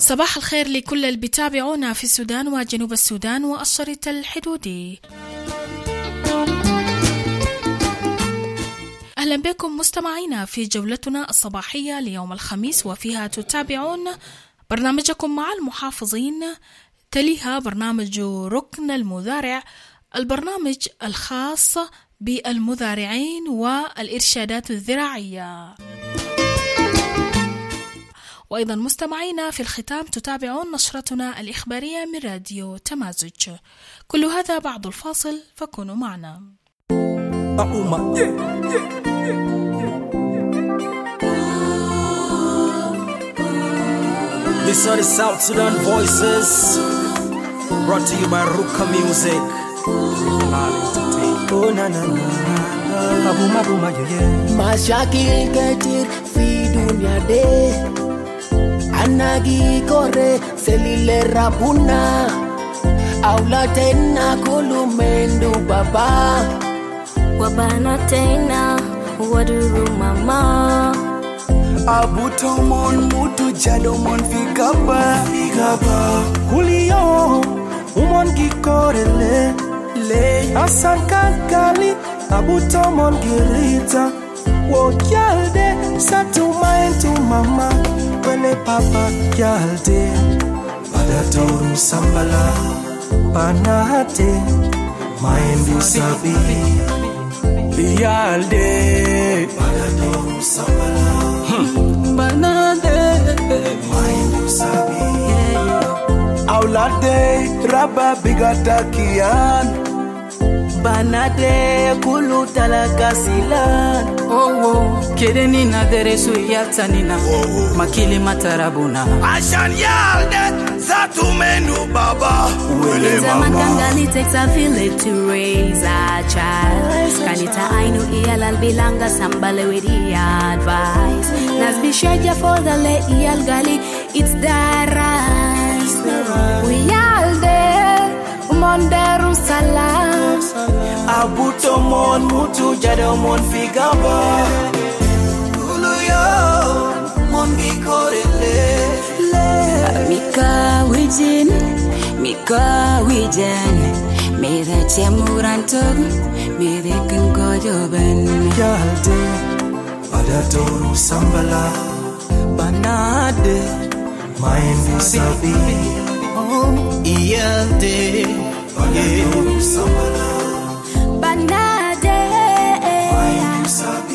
صباح الخير لكل اللي بيتابعونا في السودان وجنوب السودان والشريط الحدودي. أهلا بكم مستمعينا في جولتنا الصباحية ليوم الخميس، وفيها تتابعون برنامجكم مع المحافظين، تليها برنامج ركن المزارع، البرنامج الخاص بالمزارعين والإرشادات الزراعية. وأيضا مستمعينا في الختام تتابعون نشرتنا الإخبارية من راديو تمازج. كل هذا بعد الفاصل، فكونوا معنا. These are the South Sudan voices, brought to you by Ruka Music. Oh na na na, abuma buma yeah. Mashakil katir fi dunya de, anagi kore selile rabuna, aula tena kulumendu baba, wabana tena waduru mama. Abutomon mutu jadomon figaba Kulio umon gikorele le Asan kankali abutomon girita Wokyalde satuma entu mama Wele papa kyalde Badatoru sambala Panate Maendu sabi Yalde Badatoru sambala Banade Maendu sabi Aulade Rabba bigatakian Banade kulu talakasilan Kedeni na deresu yatanina Makili matarabuna Ashan yalde Zatumenu baba Wele mama Zamakangani takes a village to raise a child. Kanita ainu iyal bilanga sambale with the advice. Nas bishaja for the le iyal gali, it's the rise. We all there, monderu salam. Abutomon mutu jadomon figaba Kuluyo Mongi korele Mika wijin Mere temurantog Mere kunkojoben Yalde Badatoru sambala Banade Maendu sabi Yalde Badatoru sambala Banade Maendu sabi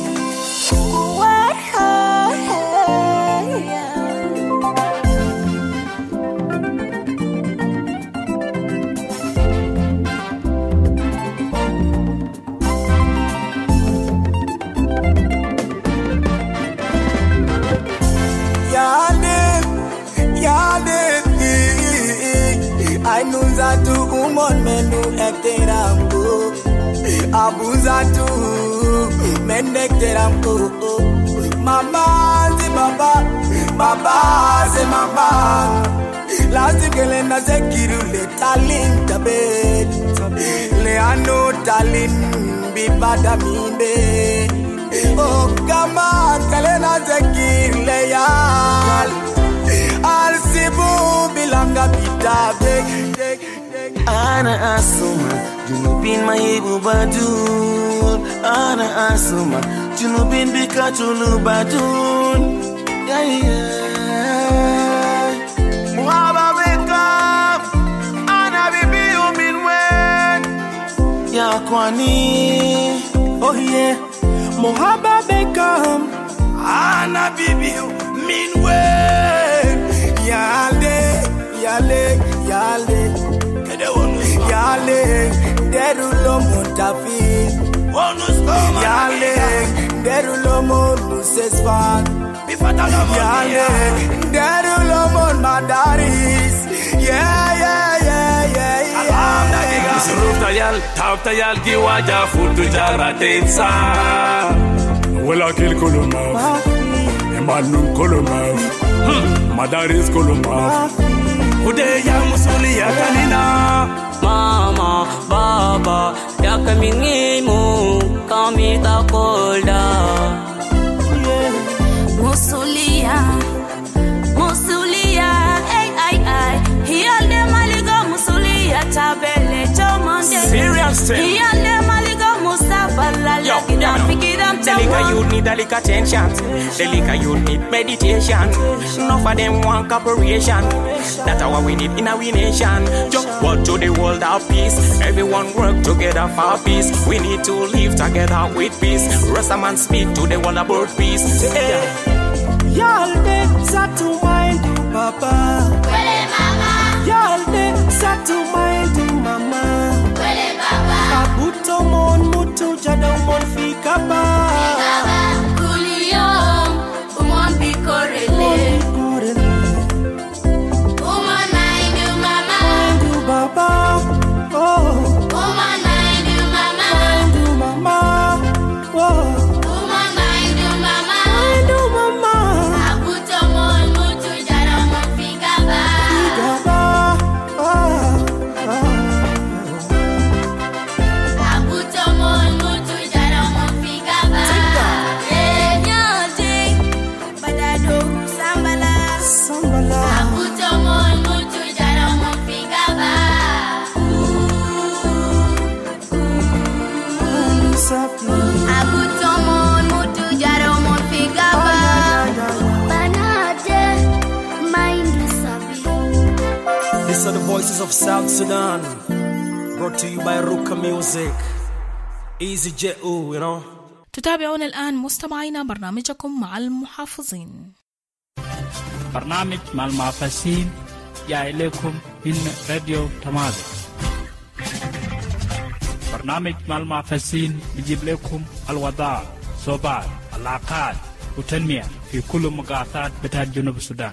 Ainuzatu umon menu ekteramko Abuzatu menekteramko Mama zi baba, baba zi mama Lasti gelenda zekiru le talin tabet Le ano talin bibada minde Oh kama kalena zekiru le yal Al sibu bilanga bitabe Ana asuma junubin mahibu badun Ana asuma junubin bikatulu badun Muhaba wekam Ana bibi uminwen Ya kwani Oh yeah Muhaba bekam Ana bibi uminwen Yalde Yale Derulo montafi Yale Derulo mon musesfan Yale Derulo mon madaris Yeah Suruf tayal, tab tayal giwaja futu jaratensa Wala kil kulumaf Emanun kulumaf Madaris kulumaf Udeya musuli ya kanina Mama, baba, yakamingimu Kamita kolda Musulia listen. The liquor youth need a liquor attention. The liquor youth need meditation. Enough of them want cooperation. That's what we need in our nation. Just work to the world of peace. Everyone work together for peace. We need to live together with peace. Rastaman speak to the world about peace. Y'all dey set to mind to Papa. Wele mama. Y'all dey set to mind to Mama. Wele baba. Abuto mon mutu jada mon fikaba. Fikaba. Kuliyom umon bikorele. Umon maindu mama. Maindu Baba. Oh. Umon maindu mama. Maindu Mama. Oh. Umon maindu mama. Maindu Mama. Abuto mon mutu jada mon fikaba. Fikaba. Abuto mon mutu jada mon fikaba. Nyoti badado sambala. Sambala. Abuto mon mutu jada mon fikaba. Abuto mon mutu jada mon fikaba. Banate maindu sabi. These are the voices of South Sudan, brought to you by Ruka Music. Easy J.O., you know. تتابعون الآن مستمعينا برنامجكم مع المحافظين. برنامج مع المحافظين جاء إليكم من راديو تمازج. برنامج مع المحافظين بيجيب لكم الوضع، صوبات، العلاقات وتنمية في كل مقاطعات بتاعت جنوب السودان.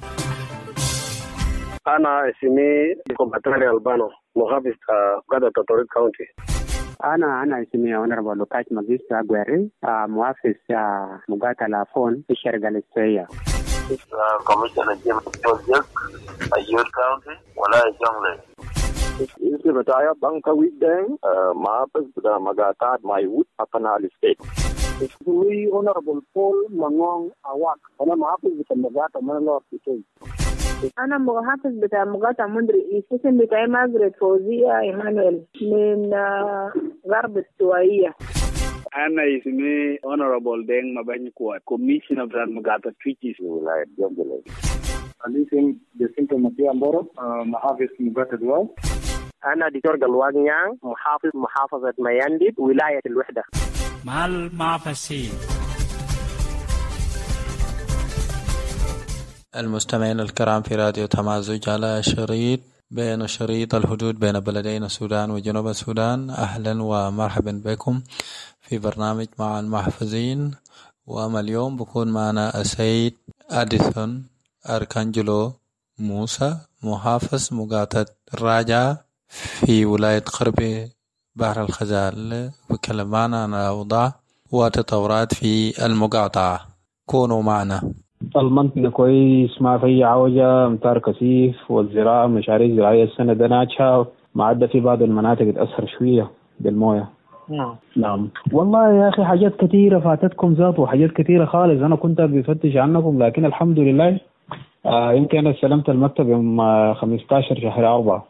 أنا اسمي كومباتري ألبانو، محافظ قادة تطوريد كاونتي. أنا اسمي أونربل لوكاش ماجيستا أغويري، محافظ مقاطعة لافون في الشرق الاستوائية. كوميشنر جيمس جوزيك، أيور كاونتي ولا جونغلي. اسمي بتاعي بانكا ويدين، محافظ بتاع مقاطعة مايوت أبنال ستيت. اسمي أونربل بول مانغون أواك، أنا محافظ بتاع مقاطعة مانلور كيتوي. أنا محافظ بتاع مقاطعة مندري اسم بتاعي مازريت فوزية إيمانويل من غرب السوائية. أنا اسمي Honorable دين مباني كوات كوميشنر بتاع مقاطعة تويتشيس ولاية جونجلي. أنا اسمي جاسينتو ماتيا مبورو، محافظ مقاطعة دواو. أنا دكتور قلوان نيان، محافظة ميانديد ولاية الوحدة. مع المحافظين. المستمعين الكرام في راديو تمازج على شريط الحدود بين بلدين السودان وجنوب السودان. أهلا ومرحبا بكم في برنامج مع المحافظين. وأما اليوم بكون معنا السيد أديسون أركانجلو موسى، محافظ مقاطعة الراجع في ولاية غرب بحر الخزال، وكلام معنا عن الأوضاع وتطورات في المقاطعة. كونوا معنا. المنطقة كويس، ما في عوجة، أمطار كثيف، والزراعة مشاريع زراعية السنة ده ناجحة، ما عدا في بعض المناطق تأثر شوية بالموية. نعم والله يا أخي حاجات كثيرة فاتتكم ذات، وحاجات كثيرة خالص أنا كنت بفتش عنكم، لكن الحمد لله يمكن أنا استلمت المكتب يوم 15 شهر 4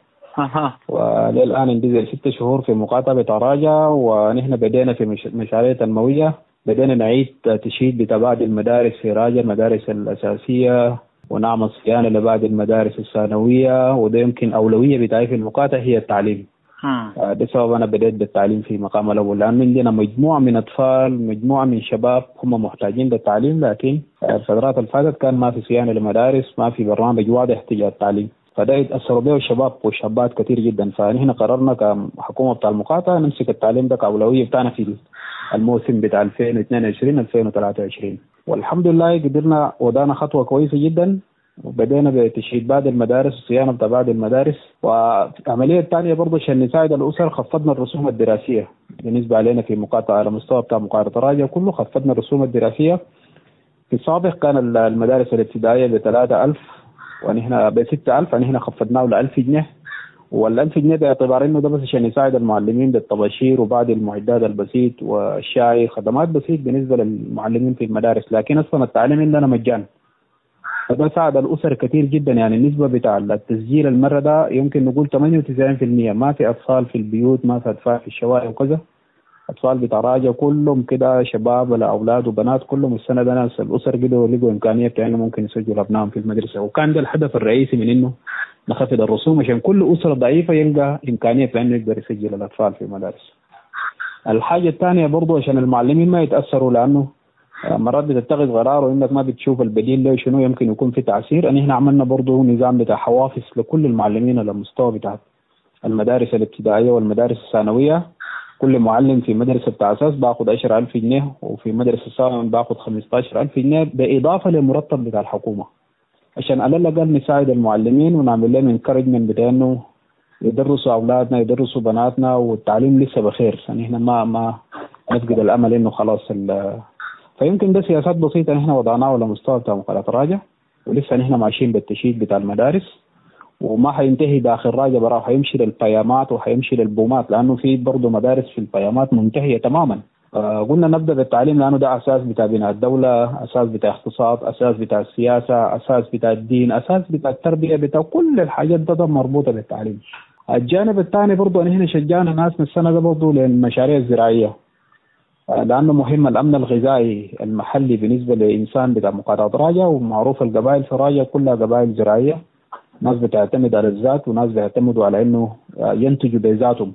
وللآن انتظر 6 شهور في مقاطعة راجع، ونحن بدينا في مشاريع تنموية. بدينا نعيد تشييد بتباعد المدارس في راجع، المدارس الأساسية، ونعمل صيانة لبعض المدارس الثانوية، وده يمكن أولوية بتاعي في المقاطعة هي التعليم. ده سبب أنا بديت بالتعليم في مقام الأول، لأن عندنا مجموعة من أطفال، مجموعة من شباب هم محتاجين للتعليم، لكن الفترات اللي فاتت كان ما في صيانة لمدارس، ما في برنامج واضح تجاه التعليم، فده يتأثروا به الشباب والشابات كثير جدا. فنحن قررنا كحكومة بتاع المقاطعة نمسك التعليم ده كأولوية بتاعنا في الموسم بتاع 2022-2023، والحمد لله قدرنا وضعنا خطوة كويسة جدا، وبدأنا بتشييد بعض المدارس والصيانة بتاع بعض المدارس. وعملية الثانية برضو عشان نساعد الأسر، خفضنا الرسوم الدراسية بالنسبة علينا في مقاطعة على مستوى بتاع مقاطعة راجع كله. خفضنا الرسوم الدراسية. في السابق كان المدارس الابتدائية ب3000 ونحن ب6000، ونحن خفضناه ل1000 جنيه، وال1000 جنيه باعتبار انه ده بس عشان يساعد المعلمين بالطباشير وبعض المعدات البسيط والشاي، خدمات بسيط بالنسبة للمعلمين في المدارس، لكن اصلا التعليم عندنا مجان. فده ساعد الأسر كثير جدا. يعني النسبة بتاع التسجيل المرة ده يمكن نقول 98%. ما في أطفال في البيوت، ما في أطفال في الشوارع وكذا. أطفال بتاع راجع كلهم كده شباب ولا أولاد وبنات كلهم السنة ده ناس الأسر لقوا إمكانية بتاعنا ممكن يسجلوا أبنائهم في المدرسة. وكان ده الهدف الرئيسي من إنه نخفض الرسوم عشان كل أسرة ضعيفة يلقى إمكانية بأنه يقدر يسجل الأطفال في المدارس. الحاجة الثانية برضو عشان المعلمين ما يتأثروا، لأنه مرات بتتخذ قرار وإنك ما بتشوف البديل له شنو يمكن يكون في تأثير. أن إحنا عملنا برضو نظام بتاع حوافز لكل المعلمين على المستوى بتاع المدارس الابتدائية والمدارس الثانوية. كل معلم في مدرسة بتاع أساس باخد 10,000 جنيه، وفي مدرسة ثانوي باخد 15,000 جنيه بإضافة للمرتب بتاع الحكومة، عشان على الأقل نساعد المعلمين ونعمل لهم انكرجمنت بأنه يدرسوا أولادنا يدرسوا بناتنا، والتعليم لسه بخير. يعني إحنا ما نفقد الأمل إنه خلاص فيمكن ده سياسات بسيطة نحن وضعناها على مستوى بتاع مقالات راجع، ولسه نحن ماشيين بالتشييد بتاع المدارس، وما حينتهي داخل راجع براه، حيمشي للبيامات وحيمشي للبومات، لأنه في برضه مدارس في البيامات منتهية تماما. قلنا نبدأ بالتعليم لأنه ده أساس بتاع بناء الدولة، أساس بتاع اقتصاد، أساس بتاع السياسة، أساس بتاع الدين، أساس بتاع التربية، بتاع كل الحاجات ده مربوطة بالتعليم. الجانب الثاني برضه نحن شجعنا ناس من السنة ده برضه للمشاريع الزراعية، لأنه مهم الأمن الغذائي المحلي بالنسبة لإنسان بتاع مقاطعة راجع. ومعروف القبائل في راجع كلها قبائل زراعية، ناس بتعتمد على الذات وناس بيعتمدوا على إنه ينتجوا بذاتهم.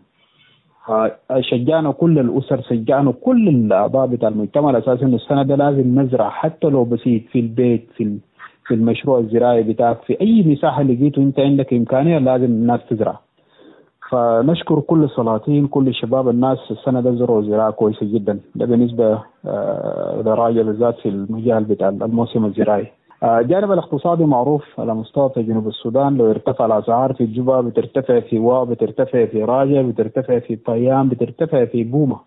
شجعنا كل الأسر، شجعنا كل الأعضاء بتاع المجتمع على أساس إنه السنة ده لازم نزرع حتى لو بسيط في البيت، في المشروع الزراعي بتاعك، في أي مساحة لقيته أنت عندك إمكانية لازم الناس تزرع. فنشكر كل السلاطين كل الشباب الناس السنة ده زرعوا زراعة كويسة جدا. ده بالنسبة لراجع بالذات في المجال بتاع الموسم الزراعي. الجانب الاقتصادي معروف على مستوى في جنوب السودان، لو ارتفع الأسعار في الجوبا بترتفع في واو، بترتفع في راجع، بترتفع في طيام، بترتفع في بوما.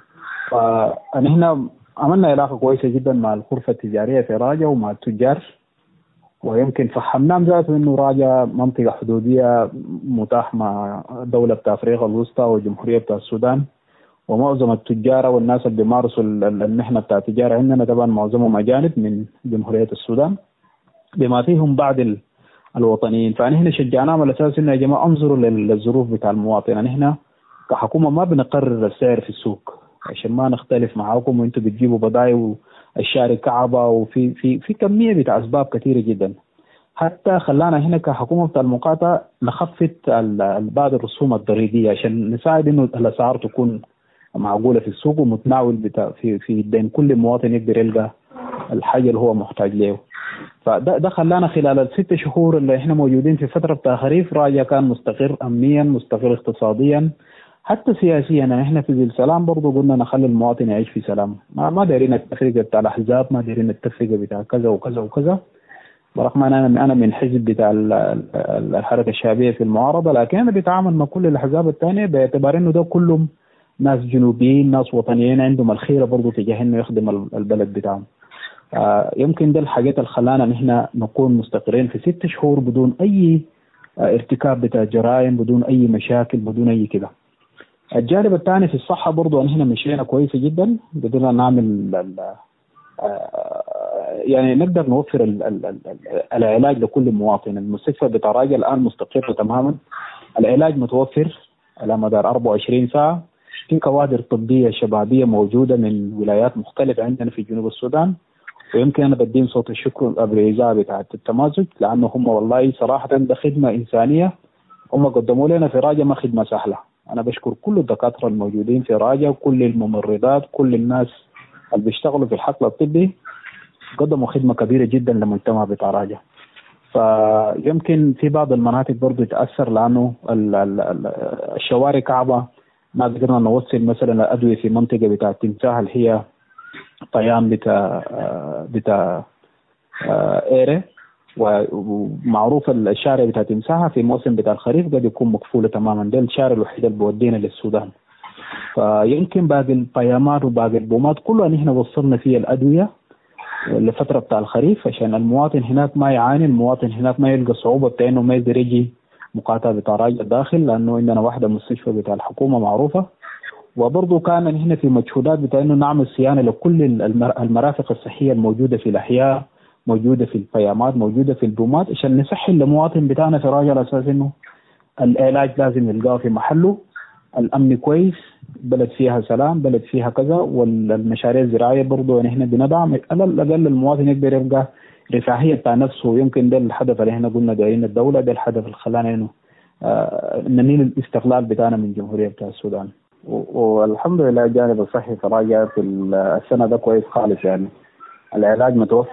فنحن عملنا علاقة كويسة جدا مع الغرفة التجارية في راجع ومع التجار، ويمكن فهمناهم ذاته انه راجع منطقة حدودية متاح مع دولة بتاع افريقيا الوسطى والجمهورية بتاع السودان، ومعظم التجار والناس اللي بيمارسوا المهنة بتاع التجارة عندنا طبعا معظمهم أجانب من جمهورية السودان بما فيهم بعض الوطنيين. فنحن شجعناهم على اساس انه يا جماعة انظروا للظروف بتاع المواطن. نحن كحكومة ما بنقرر السعر في السوق عشان ما نختلف معاكم وانتم بتجيبوا بضائع الشارع كعبة، وفي في كمية بتاع أسباب كثيرة جدا. حتى خلانا هنا كحكومة بتاع المقاطعة نخفض بعض الرسوم الضريبية عشان نساعد إنه الأسعار تكون معقولة في السوق ومتناول بتاع في بين كل مواطن يقدر يلقى الحاجة اللي هو محتاج له. فده خلانا خلال ال6 شهور اللي احنا موجودين في فترة بتاع خريف راجع كان مستقر أمنيا، مستقر اقتصاديا، حتى سياسيا. احنا في ذي السلام برضو قلنا نخلي المواطن يعيش في سلام، ما دايرين التفرقه بتاع الاحزاب، ما دايرين التفرقه بتاع كذا وكذا وكذا، برغم انا من حزب بتاع الحركه الشعبيه في المعارضه، لكن انا بتعامل مع كل الاحزاب الثانيه باعتبار انه ده كلهم ناس جنوبيين، ناس وطنيين عندهم الخيره برضو تجاه انه يخدم البلد بتاعهم. يمكن ده الحاجات اللي خلانا نحن نكون مستقرين في 6 شهور بدون اي ارتكاب بتاع جرائم، بدون اي مشاكل، بدون اي كده. الجانب الثاني في الصحة برضو أن هنا مشينا كويسة جدا، قدرنا نعمل يعني نقدر نوفر العلاج لكل مواطن. المستشفى بتاع راجع الآن مستقر تماما، العلاج متوفر على مدار 24 ساعة، في كوادر طبية شبابية موجودة من ولايات مختلفة عندنا في جنوب السودان. ويمكن أنا بدين صوت الشكر الإذاعة بتاعة التمازج، لأنه هم والله صراحة ده خدمة إنسانية هم قدموا لنا في راجع، ما خدمة سهلة. أنا بشكر كل الدكاترة الموجودين في راجع، كل الممرضات، كل الناس اللي بيشتغلوا في الحقل الطبي، قدموا خدمة كبيرة جدا للمجتمع بتاع راجع. فيمكن في بعض المناطق برضو يتأثر لأنه الشوارع كعبة، ما قدرنا نوصل مثلا الأدوية في منطقة بتاع التمساح اللي هي طيام بتاع إيري، ومعروف الشارع بتاع تمساحة في موسم بتاع الخريف قد يكون مقفولة تماما، ده الشارع الوحيد اللي بودينا للسودان. فيمكن باقي البيامات وباقي البومات كلها نحن وصلنا فيها الأدوية لفترة بتاع الخريف عشان المواطن هناك ما يعاني، المواطن هناك ما يلقى صعوبة بتاع إنه ما يقدر يجي مقاطعة بتاع راجع داخل، لأنه عندنا واحدة مستشفى بتاع الحكومة معروفة. وبرضه كان هنا في مجهودات بتاع إنه نعمل صيانة لكل المرافق الصحية الموجودة في الأحياء، موجودة في الفيامات، موجودة في البومات، عشان نسهل للمواطن بتاعنا في راجع على أساس إنه العلاج لازم يلقاه في محله، الأمن كويس، بلد فيها سلام، بلد فيها كذا، والمشاريع الزراعية برضو نحن بندعم على الأقل المواطن يقدر يلقى رفاهية بتاع نفسه. يمكن ده الهدف اللي احنا قلنا دايرين الدولة، ده الهدف اللي خلانا إنه ننيل الاستقلال بتاعنا من جمهورية بتاع السودان. والحمد لله الجانب الصحي في راجع في السنة ده كويس خالص، يعني العلاج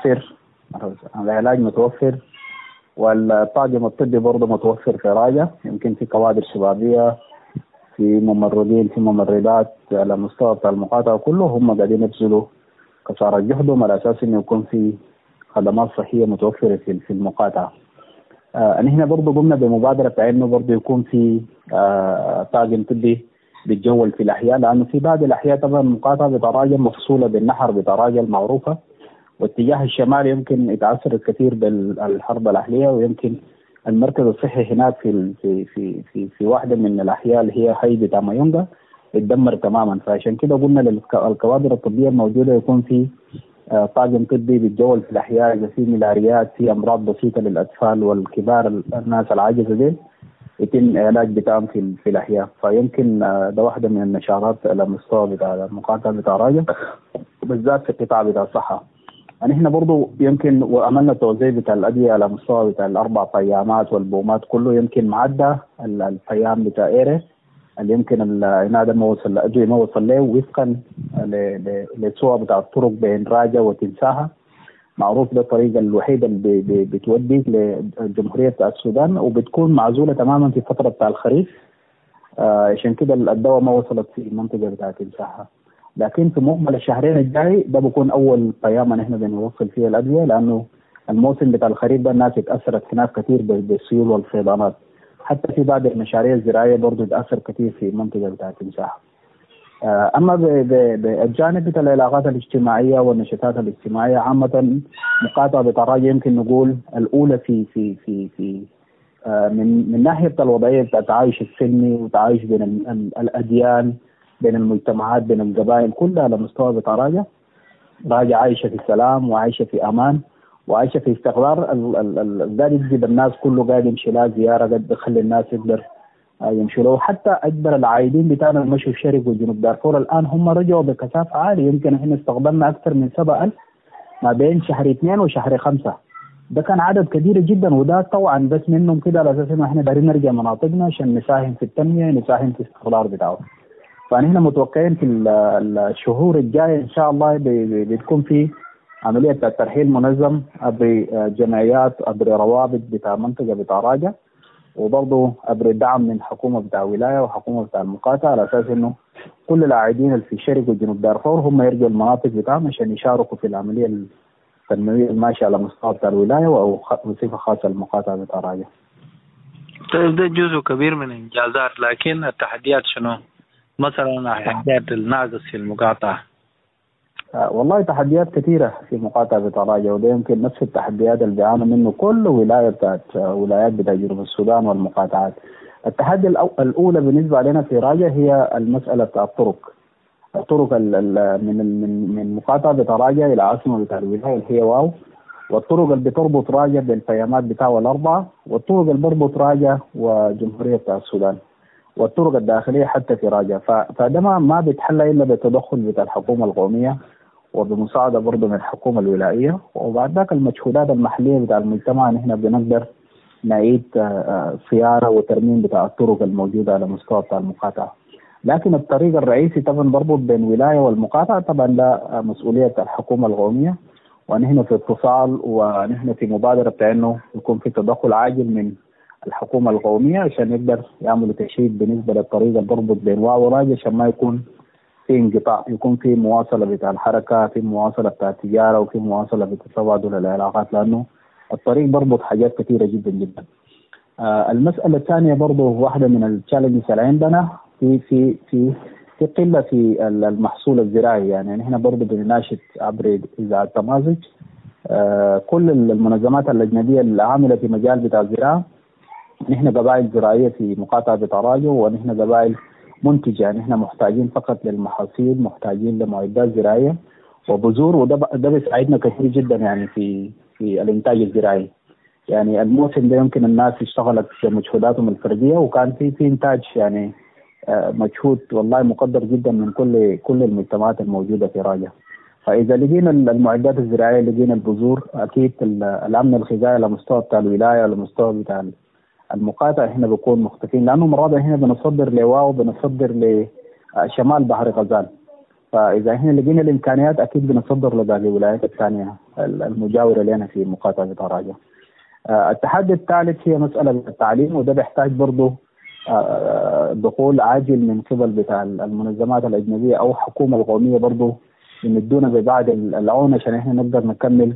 متوفر والطاقم الطبي برضه متوفر في راجع. يمكن في كوادر شبابية، في ممرضين، في ممرضات على مستوى بتاع المقاطعة كله، هم قاعدين يبذلوا قصارى جهدهم على أساس إنه يكون في خدمات صحية متوفرة في المقاطعة. نحن برضه قمنا بمبادرة بتاع إنه برضه يكون في طاقم طبي بيتجول في الأحياء، لأنه في بعض الأحياء طبعا المقاطعة بتراجع مفصولة بالنهر بتراجع المعروفة، واتجاه الشمال يمكن يتأثر كثير بالحرب الأهلية، ويمكن المركز الصحي هناك في واحدة من الأحياء اللي هي حي بتاع مايونغا اتدمر تماما. فعشان كده قلنا للكوادر الطبية الموجودة يكون في طاقم طبي بيتجول في الأحياء، إذا في ملاريات، في أمراض بسيطة للأطفال والكبار، الناس العاجزة دي يتم علاج بتاعهم في الأحياء. فيمكن ده واحدة من النشاطات على مستوى بتاع المقاطعة بتاع راجع، بالذات في القطاع بتاع الصحة. احنا برضو يمكن وعملنا توزيع بتاع الأدوية على مستوى بتاع الأربع فيامات والبومات كله، يمكن معدى الفيام بتاع إيري اللي يمكن العنادة ما وصل الأدوية ما وصل له وفقا للسوء بتاع الطرق بين راجع وتنساها، معروف ده الطريقة الوحيدة اللي بتودي لجمهورية السودان، وبتكون معزولة تماما في فترة بتاع الخريف. عشان كده الدواء ما وصلت في المنطقة بتاع تنساها، لكن في مقبل الشهرين الجاي ده بكون أول قيامة نحن بنوصل فيها الأدوية، لأنه الموسم بتاع الخريف ده الناس اتأثرت هناك كثير بالسيول والفيضانات، حتى في بعض المشاريع الزراعية برضو تأثر كثير في المنطقة بتاعت المساحة. أما بالجانب بتاع العلاقات الاجتماعية والنشاطات الاجتماعية عامة، مقاطعة بتراجع يمكن نقول الأولى في من ناحية الوضعية بتاع التعايش السلمي وتعايش بين الأديان، بين المجتمعات، بين القبائل كلها على مستوى بتراجع. راجع عايشة في سلام وعايشة في أمان وعايشة في استقرار. قاعد يجذب الناس كله، قاعد يمشي لها زيارة، قاعد يخلي الناس يقدر يمشوا له. حتى أكبر العائدين بتاعنا المشوا الشرق وجنوب دارفور الآن هم رجعوا بكثافة عالية، يمكن احنا استقبلنا أكثر من 7,000 ما بين شهر 2 وشهر 5. ده كان عدد كبير جدا، وده طبعا بس منهم كده على أساس إنه احنا دايرين نرجع مناطقنا عشان نساهم في التنمية، نساهم في الاستقرار بتاعه. فنحن متوقعين في الشهور الجاية إن شاء الله بتكون في عملية الترحيل منظم عبر جمعيات، عبر روابط بتاع منطقة بتاع راجع، وبرضه عبر دعم من حكومة بتاع ولاية وحكومة بتاع المقاطعة، على أساس إنه كل العائدين اللي في شرق وجنوب دارفور هم يرجعوا المناطق بتاعهم عشان يشاركوا في العملية التنموية الماشية على مستوى بتاع الولاية أو بصفة خاصة المقاطعة بتاع راجع. طيب ده جزء كبير من الإنجازات، لكن التحديات شنو؟ مثلا تحديات الناقص في المقاطعة. والله تحديات كثيرة في مقاطعة بتراجع، وده يمكن نفس التحديات اللي بيعانوا منه كل ولاية بتاعت ولايات بتاع جنوب السودان والمقاطعات. التحدي الأولى بالنسبة لنا في راجع هي المسألة بتاع الطرق من مقاطعة بتراجع إلى عاصمة بتاع الولاية اللي هي واو، والطرق اللي بتربط راجع بالفيامات بتاعه الأربعة، والطرق اللي بربط راجع وجمهورية بتاع السودان، والطرق الداخلية حتى في راجع. فده ما بيتحل إلا بالتدخل بتاع الحكومة القومية وبمساعدة برضه من الحكومة الولائية، وبعد ذاك المجهودات المحلية بتاع المجتمع نحن بنقدر نعيد صيانة وترميم بتاع الطرق الموجودة على مستوى بتاع المقاطعة. لكن الطريق الرئيسي طبعا بربط بين ولاية والمقاطعة طبعا ده مسؤولية الحكومة القومية، ونحن في اتصال ونحن في مبادرة بتاع إنه يكون في تدخل عاجل من الحكومة القومية عشان يقدر يعملوا تشييد بالنسبة للطريق اللي بربط بين واو وراجع، عشان ما يكون في انقطاع، يكون في مواصلة بتاع الحركة، في مواصلة بتاع التجارة، وفي مواصلة بتتبادل العلاقات، لأنه الطريق بربط حاجات كثيرة جدا جدا. المسألة الثانية برضه واحدة من التشالنجز اللي عندنا في قلة في المحصول الزراعي. يعني نحن برضه بنناشد عبر إذاعة تمازج كل المنظمات الأجنبية العاملة في مجال بتاع الزراعة. نحن قبائل زراعية في مقاطعة بتراجع، ونحن قبائل منتجة، نحن محتاجين فقط للمحاصيل، محتاجين لمعدات زراعية وبذور، وده بيساعدنا كثير جدا يعني في الإنتاج الزراعي. يعني الموسم ده يمكن الناس اشتغلت في مجهوداتهم الفردية، وكان في إنتاج يعني مجهود والله مقدر جدا من كل المجتمعات الموجودة في راجة. فإذا لقينا المعدات الزراعية، لقينا البذور، أكيد الأمن الغذائي على مستوى بتاع الولاية على مستوى بتاع المقاطعة هنا بيكون مختفين، لأنه مرات هنا بنصدر لواو وبنصدر لشمال بحر غزال. فإذا احنا لقينا الإمكانيات أكيد بنصدر لباقي الولايات الثانية المجاورة لنا في مقاطعة راجة. التحدي الثالث هي مسألة التعليم، وده بيحتاج برضه دخول عاجل من قبل بتاع المنظمات الأجنبية أو الحكومة القومية برضه يمدونا ببعض العون عشان احنا نقدر نكمل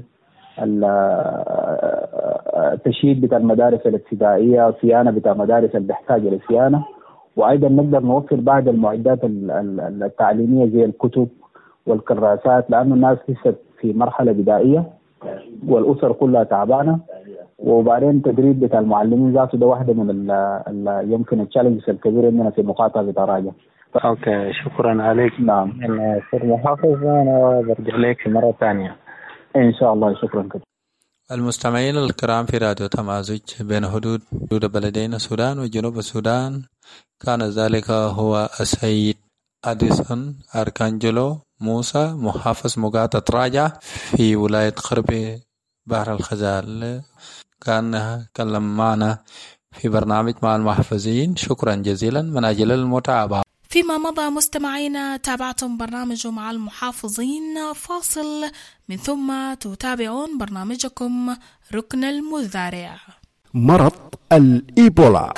التشييد بتاع المدارس الابتدائية، صيانة بتاع مدارس اللي بيحتاج للصيانة، وأيضا نقدر نوفر بعض المعدات التعليمية زي الكتب والكراسات، لأنه الناس لسه في مرحلة بدائية والأسر كلها تعبانة. وبعدين تدريب بتاع المعلمين ذاته ده واحدة من يمكن التشالنجز الكبيرة عندنا في مقاطعة راجة. اوكي، شكرا عليك. نعم سيد محافظ، انا برجع لك مرة ثانية ان شاء الله. شكرا كثير. المستمعين الكرام في راديو تمازج بين حدود بلدين السودان وجنوب السودان، كان ذلك هو السيد أديسون أركانجلو موسى، محافظ مقاطعة راجة في ولاية غرب بحر الغزال، كان كلم معنا في برنامج مع المحافظين. شكرا جزيلا من أجل المتابعة. فيما مضى مستمعينا تابعتم برنامج مع المحافظين، فاصل من ثم تتابعون برنامجكم ركن المزارع. مرض الإيبولا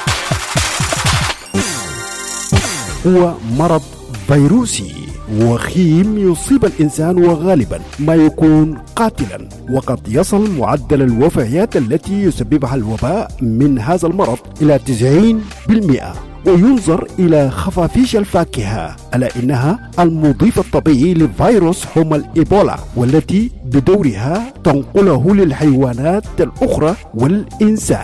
هو مرض فيروسي وخيم يصيب الإنسان، وغالبا ما يكون قاتلا، وقد يصل معدل الوفيات التي يسببها الوباء من هذا المرض إلى 90%. وينظر إلى خفافيش الفاكهة على إنها المضيف الطبيعي لفيروس حمى الإيبولا، والتي بدورها تنقله للحيوانات الأخرى والإنسان.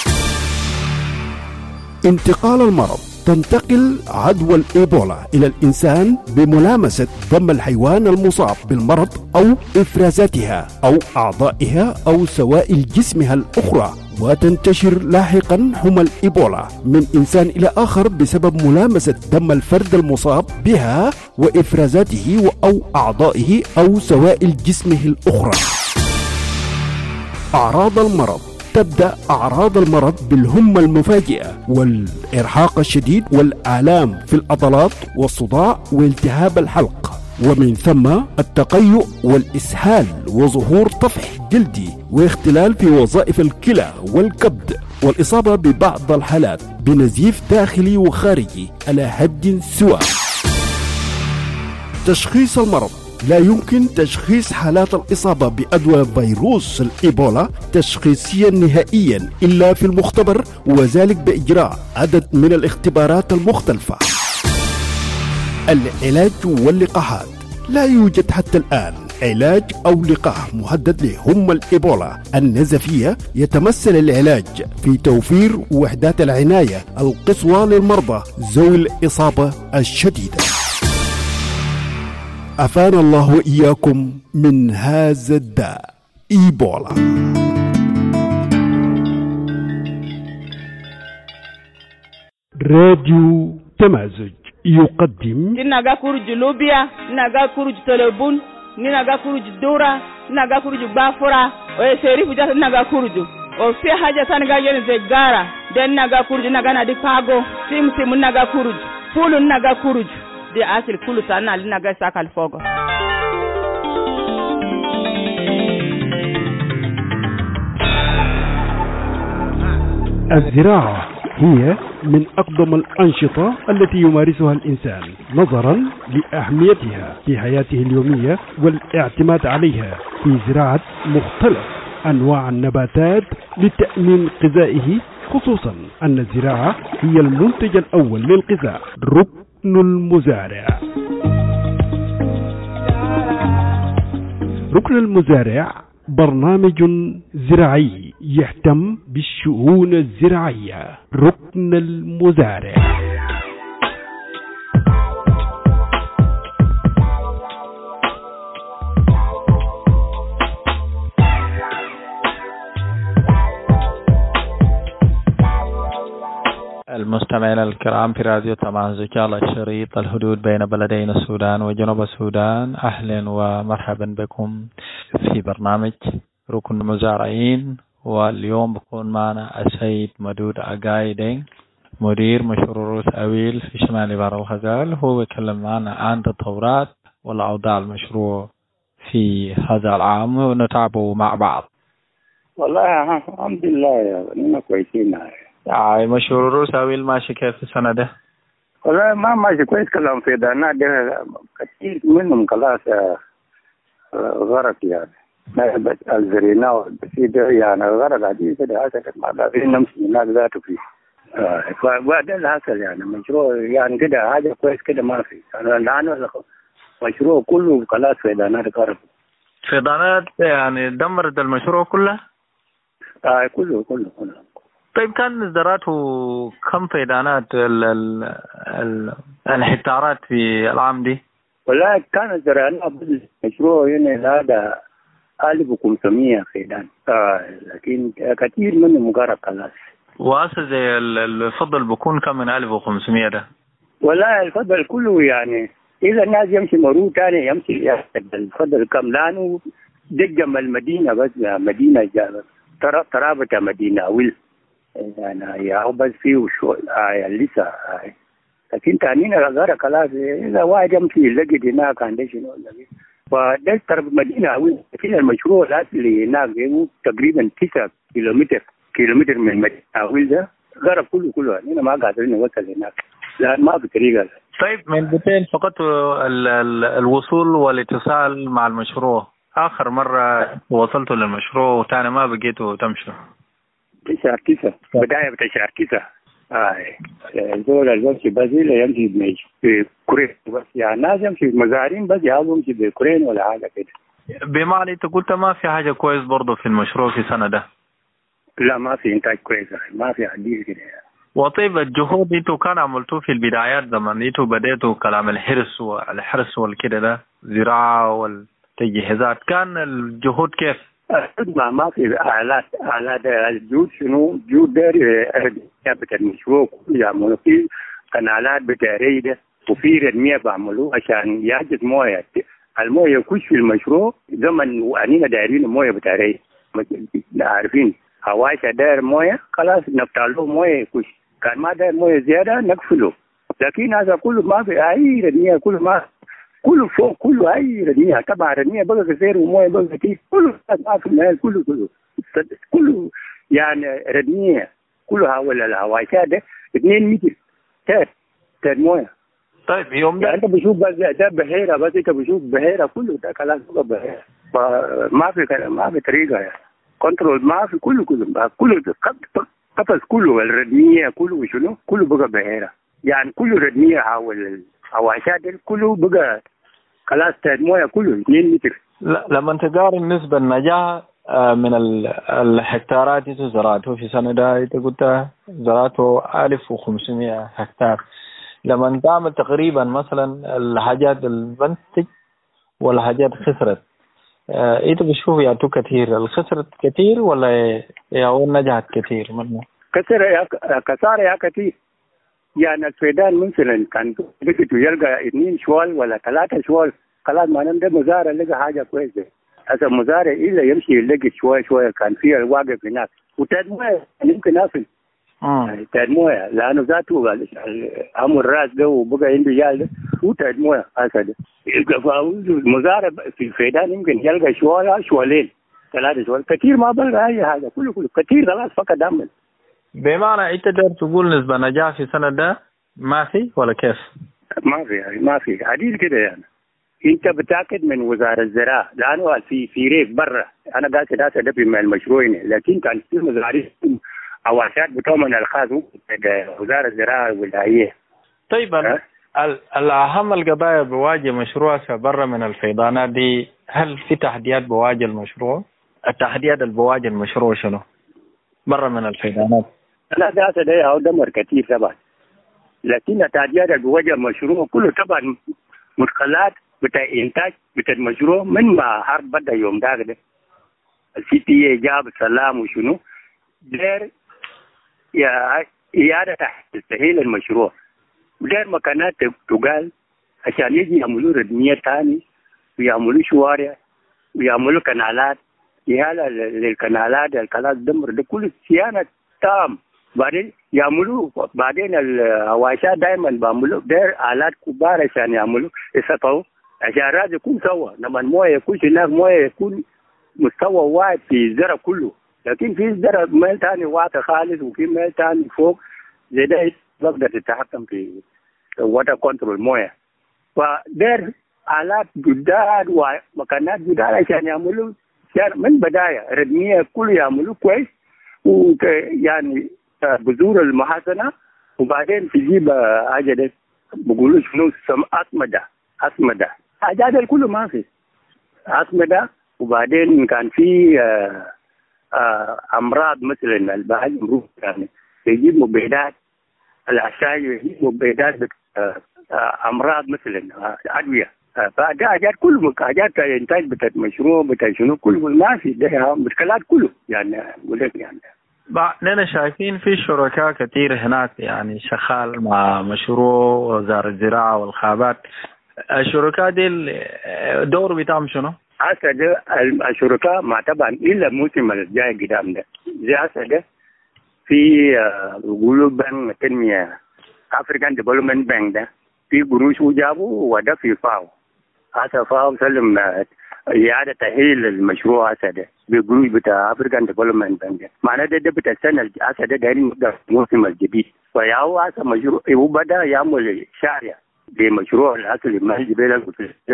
انتقال المرض: تنتقل عدوى الإيبولا إلى الإنسان بملامسة دم الحيوان المصاب بالمرض أو إفرازاتها أو أعضائها أو سوائل جسمها الأخرى، وتنتشر لاحقا حمى الإيبولا من إنسان إلى آخر بسبب ملامسة دم الفرد المصاب بها وإفرازاته أو أعضائه أو سوائل جسمه الأخرى. أعراض المرض: تبدأ أعراض المرض بالهمة المفاجئة والإرهاق الشديد والآلام في العضلات والصداع والتهاب الحلق، ومن ثم التقيؤ والإسهال وظهور طفح جلدي واختلال في وظائف الكلى والكبد، والإصابة ببعض الحالات بنزيف داخلي وخارجي على حد سواء. تشخيص المرض: لا يمكن تشخيص حالات الإصابة بعدوى فيروس الإيبولا تشخيصيا نهائيا إلا في المختبر، وذلك بإجراء عدد من الاختبارات المختلفة. العلاج واللقاحات: لا يوجد حتى الآن علاج أو لقاح محدد لهمة الإيبولا النزفية. يتمثل العلاج في توفير وحدات العناية القصوى للمرضى ذوي الإصابة الشديدة. أفانا الله وإياكم من هذا الداء إيبولا. راديو تمازج يقدم نيناغا كوروج لوبيا، نيناغا كوروج تلبون، نيناغا كوروج دورا، نيناغا كوروج بافورا، ويسيري فجأة نيناغا كوروج وفي حاجة تانغا ينزغارا دين نيناغا كوروج نيناغا دي باغو سيم نيناغا كوروج فولو نيناغا كوروج دي أصل كل سنة نيناغا ساكال فوغو. الزراعة هي من أقدم الأنشطة التي يمارسها الإنسان نظرا لأهميتها في حياته اليومية والاعتماد عليها في زراعة مختلف أنواع النباتات لتأمين غذائه، خصوصا أن الزراعة هي المنتج الأول للغذاء. ركن المزارع. ركن المزارع برنامج زراعي يهتم بالشؤون الزراعية. ركن المزارع. المستمعين الكرام في راديو تمازج على شريط الحدود بين بلدين السودان وجنوب السودان، أهلا ومرحبا بكم في برنامج ركن المزارعين. واليوم بكون معنا السيد مدود عقايدين، مدير مشروع روس أويل في شمال بحر الغزال. هو يتكلم معنا عن التطورات والأوضاع المشروع في هذا العام ونتابعه مع بعض. والله الحمد لله يا كويسين. مشروع روس أويل ماشي كيف السنة ده؟ والله ما ماشي كويس. كلام في دانا ده كثير منهم خلاص غرق يعني. بس الزرينا بس يعني غرق عادي كده حصل ما قادرين نمشي هناك ذاته فيه. فبعد اللي حصل يعني مشروع يعني كده حاجة كويس كده ما في. الآن مشروع كله خلاص فيضانات غرق. فيضانات يعني دمرت المشروع كله؟ كله. طيب كان إصداراته كم فيضانات الهكتارات في العام دي؟ والله كان زرعنا المشروع هنا هذا 1500 فيضان. لكن كثير منهم غرق خلاص. وأساس الفضل بكون كم من 1500 ده؟ والله الفضل كله يعني إذا الناس يمشي مرور تاني يمشي الفضل كم لانه دقم المدينة بس مدينة ترابة مدينة ويل يعني يا بس فيه شو لسه. لكن تانينا غير خلاص إذا واحد يمشي يلاقي هناك عنده شنو لقي فده ترابة مدينة ويل. لكن المشروع الأصلي هناك تقريبا 9 كيلومتر من مدينة ويل ده غرب كله. هنا ما قادرين نوصل هناك لا ما في طريقة. طيب من بتين فقط الوصول والاتصال مع المشروع. آخر مرة وصلتوا للمشروع وتاني ما بقيتوا تمشوا؟ شهر 9 بداية شهر 9. زول يمشي بازيل يمشي بكورين بس يعني ناس يمشي مزارين بس يمشي بكورين ولا حاجة كده. بمعنى أنت قلت ما في حاجة كويس برضه في المشروع في السنة ده؟ لا ما في إنتاج كويس ما في حديث كده. وطيب الجهود انتوا كان عملتوه في البدايات زمان انتوا بديتوا كلام الحرس والكده ده زراعة والتجهيزات، كان الجهود كيف؟ ما في آلات الجود شنو جود داري بتاع المشروع يعملوا فيه قنالات بتاعي ده وفي ردمية بعملوه عشان يحجز مويه. المويه يكش في المشروع زمن وأنينا دايرين المويه بتاعي عارفين هوايش داير مويه خلاص نفتحله مويه يكش. كان ما داير مويه زيادة نقفله. لكن هذا كله ما في أي ردمية كله فوق كله أي ردمية. طبعا ردمية بقى كثير ومويه بقى كثير كله ما في المال كله يعني ردمية كله حول الهوايشات ده 2 متر تاد مويه. طيب يوم ده أنت بشوف بس ده بحيرة بس أنت بشوف بحيرة كله ده كلام بقى بحيرة. ما في طريقة يعني كنترول ما في كله قفز كله الردمية كله شنو كله بقى بحيرة يعني كله ردمية حول الهواشات كله بقى خلاص مويه كله 2 متر. لا لما تقارن بالنسبة للنجاح من الهكتارات اللي زرعته في سنة ده انت قلت زرعته 1500 هكتار. لما تعمل تقريبا مثلا الحاجات البنتج والحاجات خسرت انت بتشوف يعطوا كثير الخسرت كثير ولا هو نجحت كثير منه؟ كسر يا كثير يعني السودان مثلا كان بيجي يلقى 2 شوال ولا 3 شوال خلاص ما نمد مزارع لقى حاجه كويسه. هذا مزارع الا يمشي يلاقي شويه كان فيها الواقف هناك وتدمويه يمكن نافل تدمويه لانه ذاته امر الراس ده وبقى عنده جال وتدمويه هكذا. المزارع في السودان يمكن يلقى شوالين 3 شوال كثير ما بلغ اي حاجه كله كثير خلاص فقط عمل. بمعنى انت تقدر تقول نسبة نجاح في السنة ده ما في ولا كيف؟ ما في حديث كده يعني. انت بتاكد من وزارة الزراعة لانه في ريف برا انا قاعد ادبي مع المشروع لكن كان في مزارعين عواشات بتومن الخاص وزارة الزراعة الولاية. طيب الأهم القضايا بواجه مشروع برا من الفيضانات دي، هل في تحديات بواجه المشروع؟ التحديات اللي بواجه المشروع شنو؟ برا من الفيضانات. لا ده هو دمر كثير طبعا. لكن التحديات اللي بواجه المشروع كله طبعا مشكلات بتاع إنتاج بتاع المشروع من ما حرب بدأ يوم ده الCPA جاب السلام وشنو دير يا إعادة تسهيل المشروع. ودير مكانات تقال عشان يجي يعملوا ردمية تاني ويعملوا شوارع ويعملوا كنالات، إهالة للكنالات الكنالات دمر ده كل صيانة تام. بعدين يعملوا بعدين الهواشات دائما بعملوا دير آلات كبار عشان يعملوا يسطوا عشان الراس يكون سوا. لما المويه يكون هناك مويه يكون مستوى واحد في الزرع كله، لكن في زرع ميل ثاني واطي خالص وفي ميل ثاني فوق زي ده تقدر تتحكم في ووتر كنترول مويه. فدير آلات جداد ومكانات جداد عشان يعملوا من بداية ردمية كله يعملوا كويس، ويعني بذور المحسنة. وبعدين تجيب حاجة ده بقولوا شنو أسمدة حاجات كله ما في أسمدة. وبعدين كان في أمراض مثلا البعض يعني يجيب مبيدات العشاء، يجيب مبيدات أمراض مثلا أدوية. فده حاجات كله حاجات إنتاج بتاع مشروع بتاع شنو كله ما في ده مشكلات كله يعني ولك يعني. نحن شايفين في شركاء كثير هناك يعني شغال مع مشروع وزارة الزراعة والخابات. الشركاء دي الدور بتاعهم شنو؟ هسه ده الشركاء ما طبعا الا الموسم الجاي قدام ده زي هسه ده في بيقولوا بنك التنمية افريكان ديفلوبمنت بنك ده في قروش وجابوا وده في فاو. هسه فاو سلم إعادة تأهيل المشروع هسه ده بقروش بتاع افريكان ديفلوبمنت بنك ده. معناه ده بتاع السنة هسه ده دايرين يبدأ الموسم الجديد. فياهو هسه مشروع وبدأ يعمل شارع بمشروع الأصلي ما يجي بيلك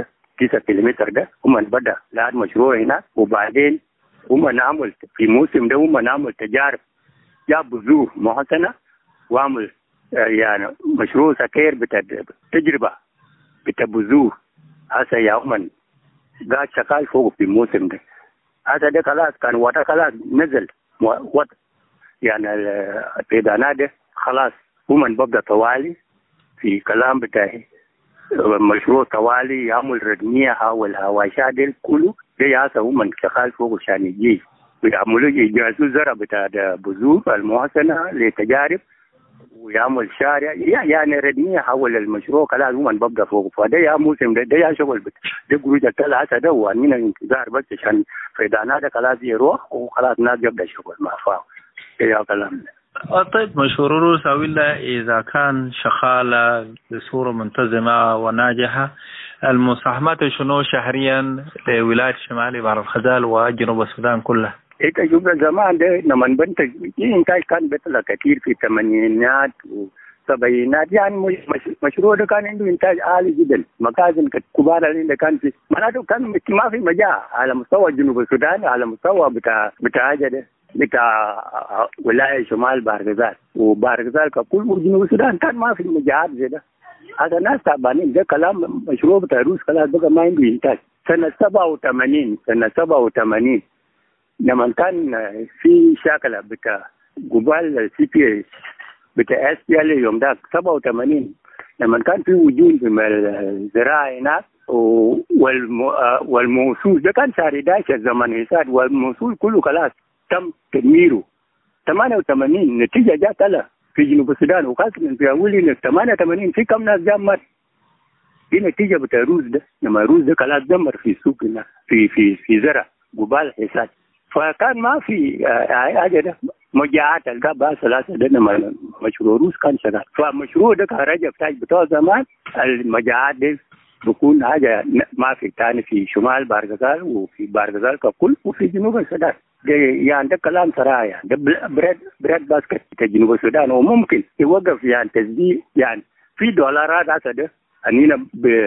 9 كيلومتر ده هم بدأ لعد مشروع هنا. وبعدين هم نعمل في موسم ده هم نعمل تجارب جاب بذور محسنة وعمل يعني مشروع سكير بتاع تجربة بتاع بذور. هسه يا هم قاعد شغال فوق في الموسم ده. هسه ده خلاص كان وقتها خلاص نزل وقت يعني البيدانات ده خلاص هم ببدأ طوالي في كلام بتاعي مشروع طوالي يعمل ردمية حول هواشات دي كله ده ياسا هم شغال فوق عشان يجي ويعملوا يجهزوا زرع بتاع بذور المحسنة لتجارب ويعمل شارع يعني ردمية حول المشروع خلاص هم ببدأ فوق. فده يا موسم ده يا شغل ده قروج التلا هسه ده وعنينا انتظار بس عشان فيدانا ده خلاص يروح وخلاص الناس يبدأ شغل ما فاهم ده يا كلام. طيب مشروع روساويلا إذا كان شغالة بصورة منتظمة وناجحة المساهمات شنو شهريا لولاية شمالي بحر الغزال وجنوب السودان كلها؟ إيه شوف زمان ده لما بنت إنتاج كان بيطلع كثير في الثمانينات وسبعينات يعني مشروع ده كان عنده إنتاج عالي جدا. مخازن كبار اللي كان في معناته كان ما في مجال على مستوى جنوب السودان على مستوى بتاع ده بتاع ولاية شمال بحر الغزال وبحر الغزال ككل جنوب السودان كان ما في مجاعات زي ده. هذا ناس تعبانين. ده كلام مشروع بتاع روس خلاص بقى ما عنده إنتاج. سنة 87 لما كان في شاكلة بتاع جبال CPA بتاع SPLA يوم ده 87 لما كان في وجود في الزراعة هناك والموصول ده كان شهر 11 زمن حساد والموصول كله خلاص تم تدميره. 88 نتيجة جات له في جنوب السودان وخاصة في أول 88 في كم ناس جامت. دي نتيجة بتاع روس ده. لما روس ده خلاص دمر في سوق هنا في زرع جبال حساد. فكان ما في حاجة ده مجاعات القابة ثلاثة ده لما مشروع روس كان شغال. فمشروع ده كان رجع بتاع زمان المجاعات ده بكون حاجة ما في تاني في شمال بحر الغزال وفي بحر الغزال ككل وفي جنوب السودان. يعني ده كلام صراحة يعني ده بريد باسكت في جنوب السودان وممكن يوقف يعني تسديد يعني في دولارات هذا ده أنينا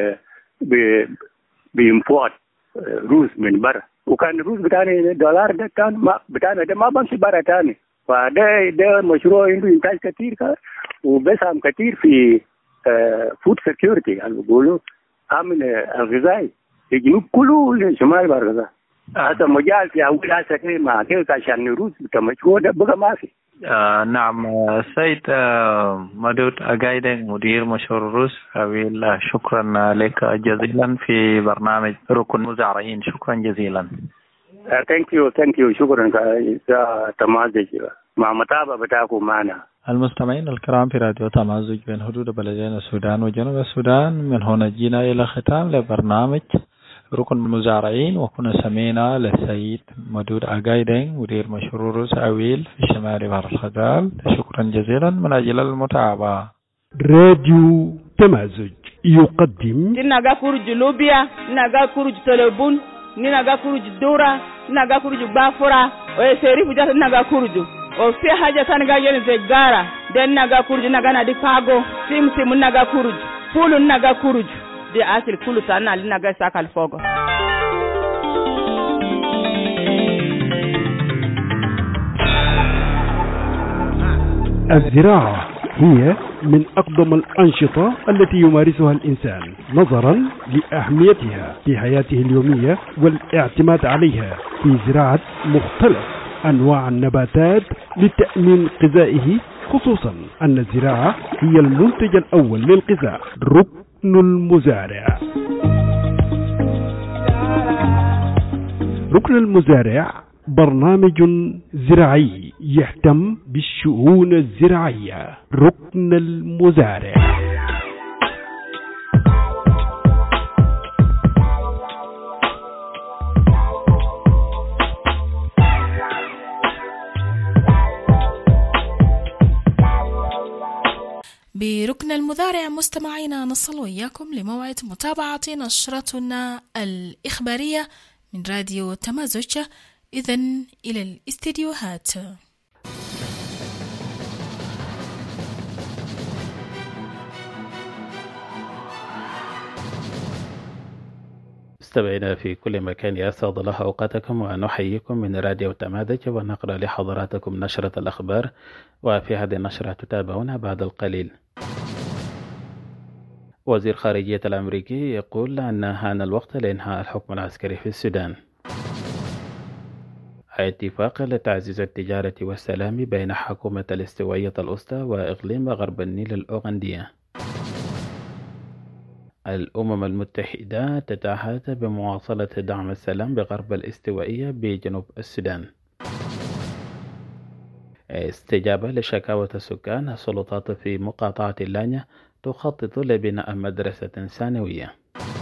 بإمبورت روس من برا وكان الروس بتاعنا دولار ده كان ما بتاعنا ده ما بمشي برا تاني. فده مشروع عنده إنتاج كتير وبسهم كتير في فود سيكيورتي يعني بيقولوا أمن الغذائي في جنوب كله لشمال بحر الغزال. هذا مجال في أول هسه مع كيف عشان الروس مشروع ده بقى ما في. نعم سيد مدود أجايدن مدير مشروع روس أقول شكرا لك جزيلا في برنامج ركن مزارعين. شكرا جزيلا. Thank you شكرا تمازج. مع متابعة بتاعكم معنا. المستمعين الكرام في راديو تمازج بين حدود بلدين السودان وجنوب السودان، من هنا جينا إلى ختام لبرنامج ركن المزارعين، وكنا سمينا للسيد مدود أغايدين مدير مشروع ساويل في شمال بحر الغزال. شكرا جزيلا من أجل المتابعة. راديو تمازج يقدم ناغا كورج لوبيا، ناغا كورج تلبون، ناغا كورج دورا، ناغا كورج بافورا، ويسيري فجأة ناغا كورج وفي حاجة تانغا ينزغارا دين ناغا كورج ناغا نادي باغو سيم ناغا كورج فول ناغا كورج دي أصل كل سنة لناغا ساكال فوغو. الزراعة هي من أقدم الأنشطة التي يمارسها الإنسان نظرا لأهميتها في حياته اليومية والاعتماد عليها في زراعة مختلف أنواع النباتات لتأمين غذائه، خصوصا أن الزراعة هي المنتج الأول للغذاء. ركن المزارع. ركن المزارع برنامج زراعي يهتم بالشؤون الزراعية. ركن المزارع. بركن المزارع مستمعينا نصل وإياكم لموعد متابعة نشرتنا الإخبارية من راديو تمازج. إذن إلى الاستديوهات. مستمعينا في كل مكان، يسعد الله أوقاتكم ونحييكم من راديو تمازج، ونقرأ لحضراتكم نشرة الأخبار. وفي هذه النشرة تتابعون بعد القليل. وزير خارجية الأمريكي يقول أن حان الوقت لإنهاء الحكم العسكري في السودان. اتفاق لتعزيز التجارة والسلام بين حكومة الاستوائية الوسطى وإقليم غرب النيل الأوغندية. الأمم المتحدة تتعهد بمواصلة دعم السلام بغرب الاستوائية بجنوب السودان. استجابة لشكاوى السكان، السلطات في مقاطعة اللانية تخطط لبناء مدرسة ثانوية.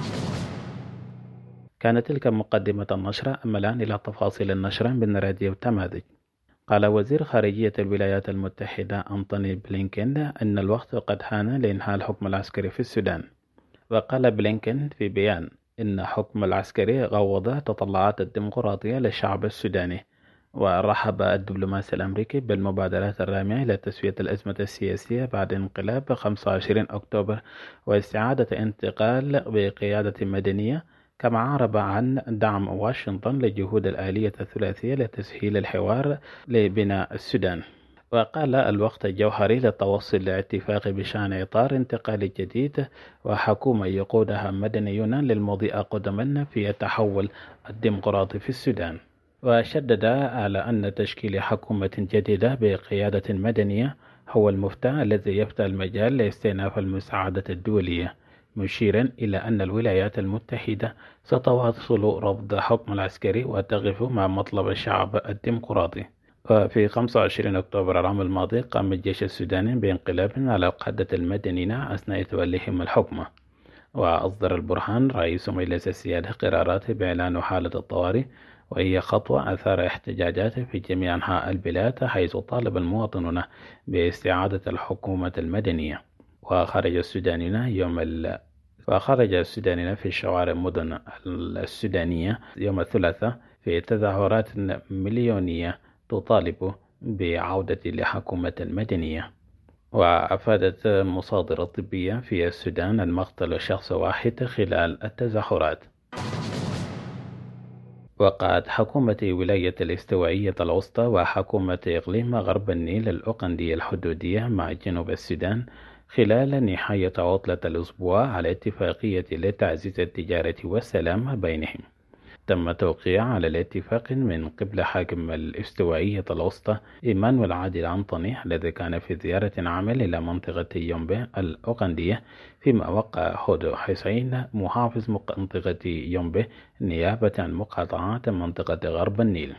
كانت تلك مقدمة النشرة. أما الآن إلى تفاصيل النشرة من راديو تمازج. قال وزير خارجية الولايات المتحدة أنتوني بلينكين أن الوقت قد حان لإنهاء الحكم العسكري في السودان. وقال بلينكين في بيان إن الحكم العسكري غوض تطلعات الديمقراطية للشعب السوداني. ورحب الدبلوماسي الأمريكي بالمبادرات الرامية لتسوية الأزمة السياسية بعد انقلاب 25 أكتوبر واستعادة انتقال بقيادة مدنية، كما عرب عن دعم واشنطن لجهود الآلية الثلاثية لتسهيل الحوار لبناء السودان. وقال الوقت الجوهري للتوصل لاتفاق بشأن إطار انتقالي جديد وحكومة يقودها مدنيون للمضي قدما في التحول الديمقراطي في السودان. وشدد على أن تشكيل حكومة جديدة بقيادة مدنية هو المفتاح الذي يفتح المجال لاستئناف المساعدة الدولية، مشيرا إلى أن الولايات المتحدة ستواصل رفض الحكم العسكري وتقف مع مطلب الشعب الديمقراطي. وفي 25 أكتوبر العام الماضي قام الجيش السوداني بانقلاب على قادة المدنيين أثناء توليهم الحكم. وأصدر البرهان رئيس مجلس السيادة قرارات بإعلان حالة الطوارئ، وهي خطوة أثار احتجاجات في جميع أنحاء البلاد، حيث طالب المواطنون باستعادة الحكومة المدنية. وخرج السودانيين في شوارع مدن السودانية يوم الثلاثاء في تظاهرات مليونية تطالب بعودة لحكومة المدنية. وأفادت مصادر طبية في السودان أن مقتل شخص واحد خلال التظاهرات. وقعت حكومة ولاية الاستوائية الوسطى وحكومة إقليم غرب النيل الأوغندية الحدودية مع جنوب السودان خلال نهاية عطلة الأسبوع على اتفاقية لتعزيز التجارة والسلام بينهم. تم توقيع على الاتفاق من قبل حاكم الاستوائية الوسطى إيمانويل عادل أنطوني، الذي كان في زيارة عمل إلى منطقة يومبي الأوغندية، فيما وقع هودو حسين محافظ منطقة يومبي نيابة عن مقاطعات منطقة غرب النيل.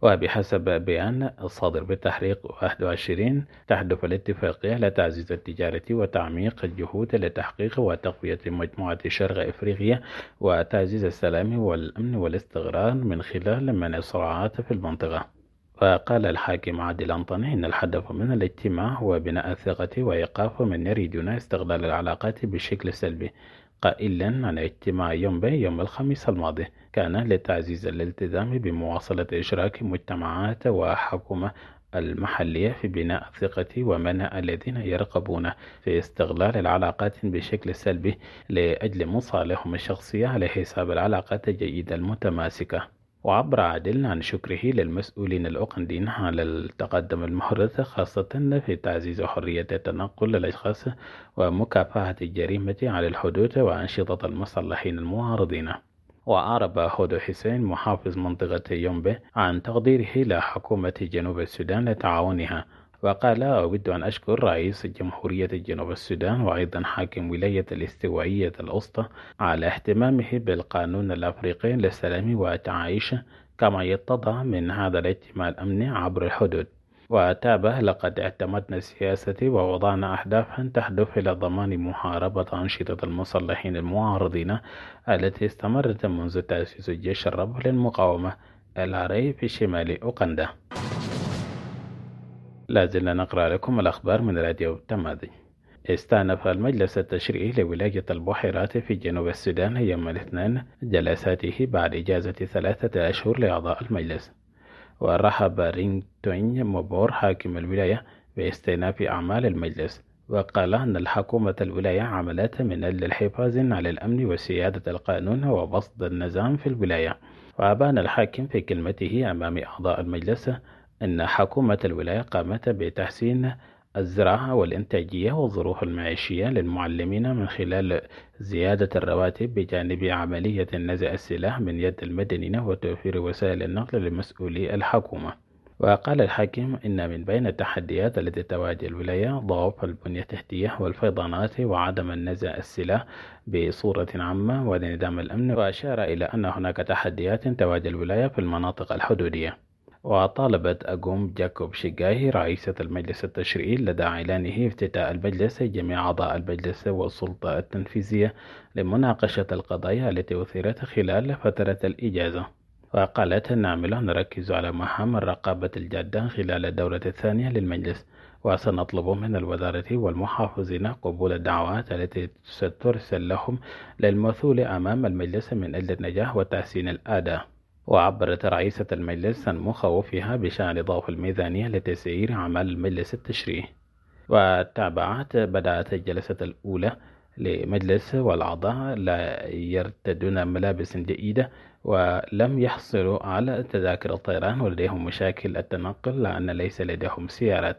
وبحسب بيان الصادر بالتحريق 21 تهدف الاتفاقية لتعزيز التجارة وتعميق الجهود لتحقيق وتقوية مجموعة شرق إفريقيا وتعزيز السلام والأمن والاستقرار من خلال منع الصراعات في المنطقة. وقال الحاكم عادل أنطوني إن الهدف من الاجتماع هو بناء الثقة وإيقاف من يريدون استغلال العلاقات بشكل سلبي، قائلا عن اجتماع يوم الخميس الماضي كان لتعزيز الالتزام بمواصلة إشراك مجتمعات وحكومة المحلية في بناء الثقة ومنع الذين يرغبون في استغلال العلاقات بشكل سلبي لأجل مصالحهم الشخصية على حساب العلاقات الجيدة المتماسكة. وعبر عادل عن شكره للمسؤولين الأوغنديين على التقدم المحدث خاصة في تعزيز حرية التنقل للأشخاص ومكافحة الجريمة على الحدود وأنشطة المسلحين المعارضين. وأعرب هودو حسين محافظ منطقة يومبي عن تقديره لحكومة جنوب السودان لتعاونها، وقال أود أن أشكر رئيس جمهورية جنوب السودان وأيضا حاكم ولاية الاستوائية الوسطى على اهتمامه بالقانون الأفريقي للسلام والتعايش كما يتضح من هذا الاجتماع الأمني عبر الحدود. وتابع لقد اعتمدنا السياسة ووضعنا أهدافا تهدف إلى ضمان محاربة أنشطة المسلحين المعارضين التي استمرت منذ تأسيس الجيش الربع للمقاومة LRA في شمال أوغندا. لازلنا نقرأ لكم الأخبار من راديو تمازج. استأنف المجلس التشريعي لولاية البحيرات في جنوب السودان يوم الاثنين جلساته بعد إجازة 3 أشهر لأعضاء المجلس. ورحب رينغ توين مبور حاكم الولاية باستئناف أعمال المجلس، وقال أن الحكومة الولاية عملت من أجل الحفاظ على الأمن وسيادة القانون وبسط النظام في الولاية. وأبان الحاكم في كلمته أمام أعضاء المجلس أن حكومة الولاية قامت بتحسين الزراعة والإنتاجية والظروف المعيشية للمعلمين من خلال زيادة الرواتب بجانب عملية نزع السلاح من يد المدنيين وتوفير وسائل النقل لمسؤولي الحكومة. وقال الحاكم إن من بين التحديات التي تواجه الولاية ضعف البنية التحتية والفيضانات وعدم النزع السلاح بصورة عامة ونظام الأمن، وأشار إلى أن هناك تحديات تواجه الولاية في المناطق الحدودية. وطالبت أغوم جاكوب شيغاي رئيسة المجلس التشريعي لدى إعلانه افتتاح المجلس جميع أعضاء المجلس والسلطة التنفيذية لمناقشة القضايا التي أثيرت خلال فترة الإجازة. وقالت نعمل نركز على مهام الرقابة الجادة خلال الدورة الثانية للمجلس، وسنطلب من الوزارة والمحافظين قبول الدعوات التي سترسل لهم للمثول أمام المجلس من أجل النجاح وتحسين الأداء. وعبرت رئيسة المجلس عن مخاوفها بشأن ضعف الميزانية لتسيير أعمال المجلس التشريعي. بدأت الجلسة الأولى لمجلس والأعضاء لا يرتدون ملابس جيدة ولم يحصلوا على تذاكر الطيران ولديهم مشاكل التنقل لأن ليس لديهم سيارات.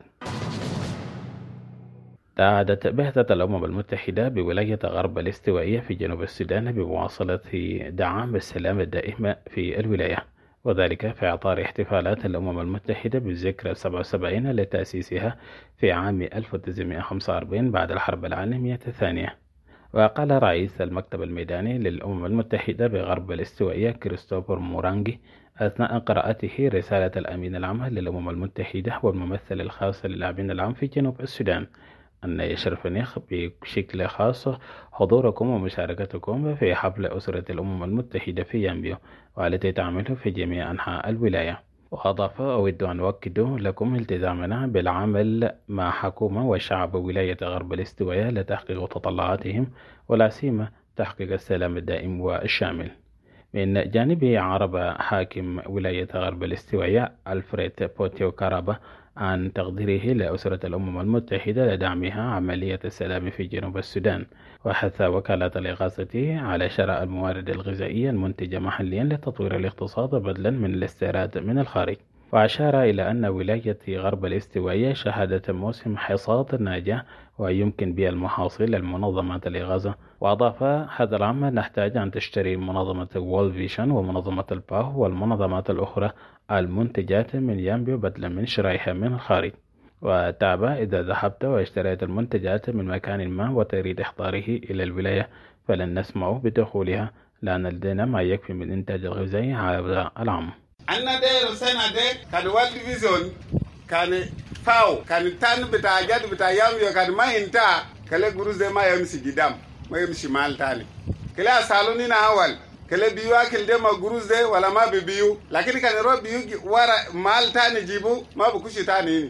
تعهدت بعثة الأمم المتحدة بولاية غرب الاستوائية في جنوب السودان بمواصلة دعم السلام الدائم في الولاية، وذلك في إطار احتفالات الأمم المتحدة بالذكرى 77 لتأسيسها في عام 1945 بعد الحرب العالمية الثانية. وقال رئيس المكتب الميداني للأمم المتحدة بغرب الاستوائية كريستوفر مورانغي أثناء قراءته رسالة الأمين العام للأمم المتحدة والممثل الخاص للأمين العام في جنوب السودان أن يشرفني بشكل خاص حضوركم ومشاركتكم في حفل أسرة الأمم المتحدة في يامبيو والتي تعمل في جميع أنحاء الولاية. وأضاف أود أن أؤكد لكم التزامنا بالعمل مع حكومة وشعب ولاية غرب الاستوائية لتحقيق تطلعاتهم ولا سيما تحقيق السلام الدائم والشامل. من جانبه عرب حاكم ولاية غرب الاستوائية ألفريد بوتيو كارابا عن تقديره لأسرة الأمم المتحدة لدعمها عملية السلام في جنوب السودان، وحث وكالة الإغاثة على شراء الموارد الغذائية المنتجة محليا لتطوير الاقتصاد بدلا من الاستيراد من الخارج. وأشار إلى أن ولاية غرب الاستوائية شهدت موسم حصاد ناجح ويمكن بها المحاصيل للمنظمات الإغاثة. وأضاف هذا العام نحتاج أن تشتري منظمة وول فيشن ومنظمة الباو والمنظمات الأخرى المنتجات من يامبيو بدلا من شرائها من الخارج. وتابع إذا ذهبت واشتريت المنتجات من مكان ما وتريد إحضاره إلى الولاية فلن نسمع بدخولها لأن لدينا ما يكفي من إنتاج الغذاء هذا العام. anna de sena de kan world vision kan faw kan tan bita jad bita yam yo kan mahinta kale guruze ma yam sigidam ma yam shimal tani kale asaluni na awal kale biwa kilde ma guruze wala ma bibiyu lakini kan ro biyu wara mal tani jibu ma bukushi tani.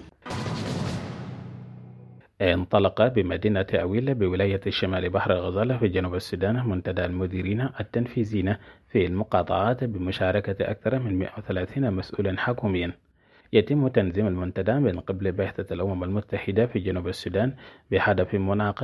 انطلق بمدينة أويل بولاية شمال بحر الغزالة في جنوب السودان منتدى المديرين التنفيذيين في المقاطعات بمشاركة أكثر من 130 مسؤولا حكوميا. يتم تنظيم المنتدى من قبل بعثة الأمم المتحدة في جنوب السودان بهدف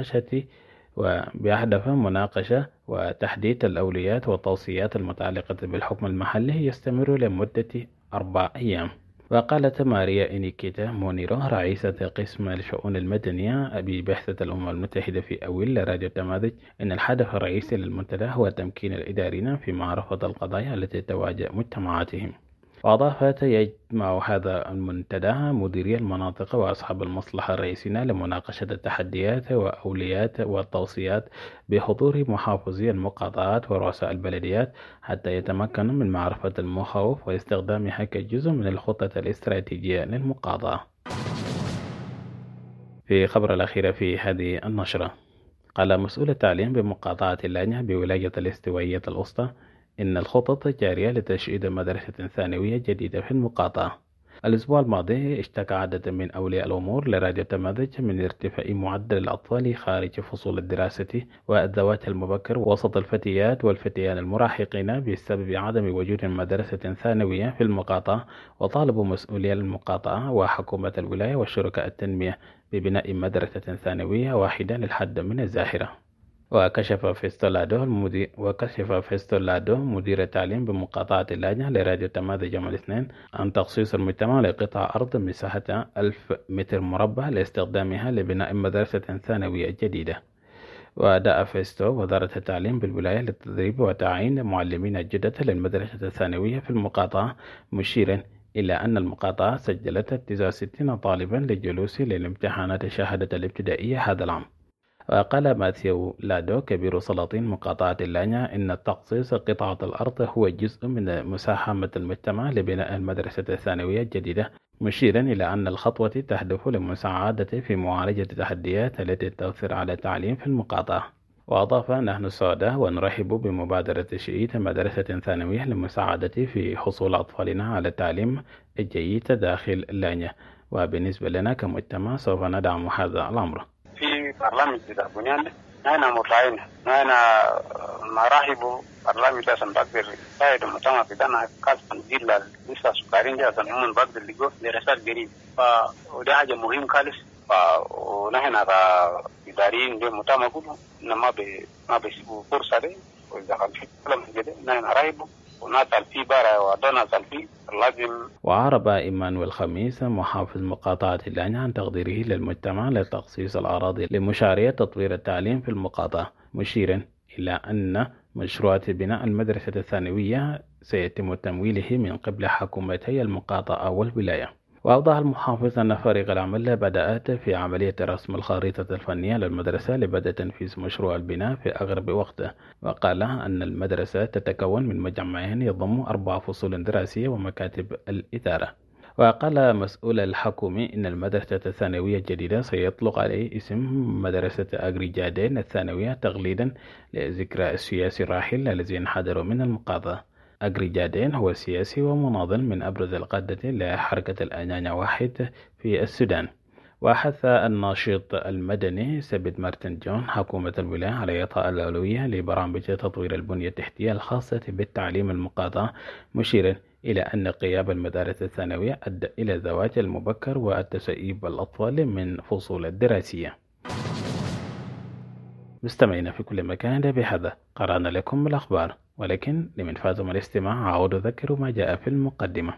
مناقشة وتحديد الأولويات والتوصيات المتعلقة بالحكم المحلي يستمر لمدة 4 أيام. وقالت ماريا إنيكيتا مونيرو رئيسة قسم الشؤون المدنية ببعثة الأمم المتحدة في أويل لراديو تماذج إن الهدف الرئيسي للمنتدى هو تمكين الإداريين في معرفة القضايا التي تواجه مجتمعاتهم. وأضافت يجمع هذا المنتدى مديري المناطق وأصحاب المصلحة الرئيسيين لمناقشة التحديات وأولويات والتوصيات بحضور محافظي المقاطعات ورؤساء البلديات حتى يتمكنوا من معرفة المخاوف واستخدامها كجزء من الخطة الاستراتيجية للمقاطعة. في خبر الأخير في هذه النشرة، قال مسؤول التعليم بمقاطعة اللانية بولاية الاستوائية الوسطى إن الخطط جارية لتشييد مدرسة ثانوية جديدة في المقاطعة. الأسبوع الماضي اشتكى عدد من أولياء الأمور لراديو تماذج من ارتفاع معدل الأطفال خارج فصول الدراسة والزواج المبكر وسط الفتيات والفتيان المراهقين بسبب عدم وجود مدرسة ثانوية في المقاطعة، وطالبوا مسؤولي المقاطعة وحكومة الولاية وشركاء التنمية ببناء مدرسة ثانوية واحدة للحد من الظاهرة. وكشف فيستولادو مدير التعليم بمقاطعة اللانية لراديو تماذج يوم الاثنين عن تخصيص المجتمع لقطع أرض مساحتها 1000 متر مربع لاستخدامها لبناء مدرسة ثانوية جديدة. وأداء فيستو وزارة التعليم بالولاية للتدريب وتعيين معلمين جدد للمدرسة الثانوية في المقاطعة، مشيرا إلى أن المقاطعة سجلت 69 طالبا للجلوس للامتحانات الشهادة الابتدائية هذا العام. وقال ماثيو لادو كبير سلاطين مقاطعة اللانيا إن تخصيص قطعة الأرض هو جزء من مساهمة المجتمع لبناء المدرسة الثانوية الجديدة، مشيرا إلى أن الخطوة تهدف للمساعدة في معالجة التحديات التي تؤثر على التعليم في المقاطعة. وأضاف: نحن سعداء ونرحب بمبادرة تشييد مدرسة ثانوية للمساعدة في حصول أطفالنا على التعليم الجيد داخل اللانيا، وبالنسبة لنا كمجتمع سوف ندعم هذا الأمر. في برنامج بنيان أنا مطلعين أنا مراحب برنامج ده سنبقدر سايد المجتمع بدنا كاسم جيل لسه سكرين جا سنمون بقدر لجو دراسات جديد، فده حاجة مهم خالص. ونحن كإداريين ده مجتمع كله ما بيسيبوا فرصة ده، وإذا كان في كلام كده نحن رايبه ونسأل فيه بارا ودونا نسأل فيه لازم. وعرب إيمانويل خميس محافظ مقاطعة اللانيا عن تقديره للمجتمع لتخصيص الأراضي لمشاريع تطوير التعليم في المقاطعة، مشيرا إلى أن مشروعات بناء المدرسة الثانوية سيتم تمويله من قبل حكومتي المقاطعة والولاية. وأوضح المحافظ أن فريق العمل بدأت في عملية رسم الخريطة الفنية للمدرسة لبدء تنفيذ مشروع البناء في أقرب وقت. وقال أن المدرسة تتكون من مجمعين يضم 4 فصول دراسية ومكاتب الإدارة. وقال مسؤول الحكومي إن المدرسة الثانوية الجديدة سيطلق عليه اسم مدرسة أغري جادين الثانوية تقليدا لذكرى السياسي الراحل الذين حضروا من المقاطعة. أغري جادين هو سياسي ومناضل من أبرز القادة لحركة الأنانيا واحد في السودان. وحث الناشط المدني سبيد مارتن جون حكومة الولاية على إعطاء الأولوية لبرامج تطوير البنية التحتية الخاصة بالتعليم المقاطعة، مشيرا إلى أن غياب المدارس الثانوية أدى إلى الزواج المبكر والتسيب الأطفال من فصول الدراسية. مستمعين في كل مكان، بهذا قرأنا لكم الأخبار، ولكن لمن فاتم الاستماع أعود أذكر ما جاء في المقدمة.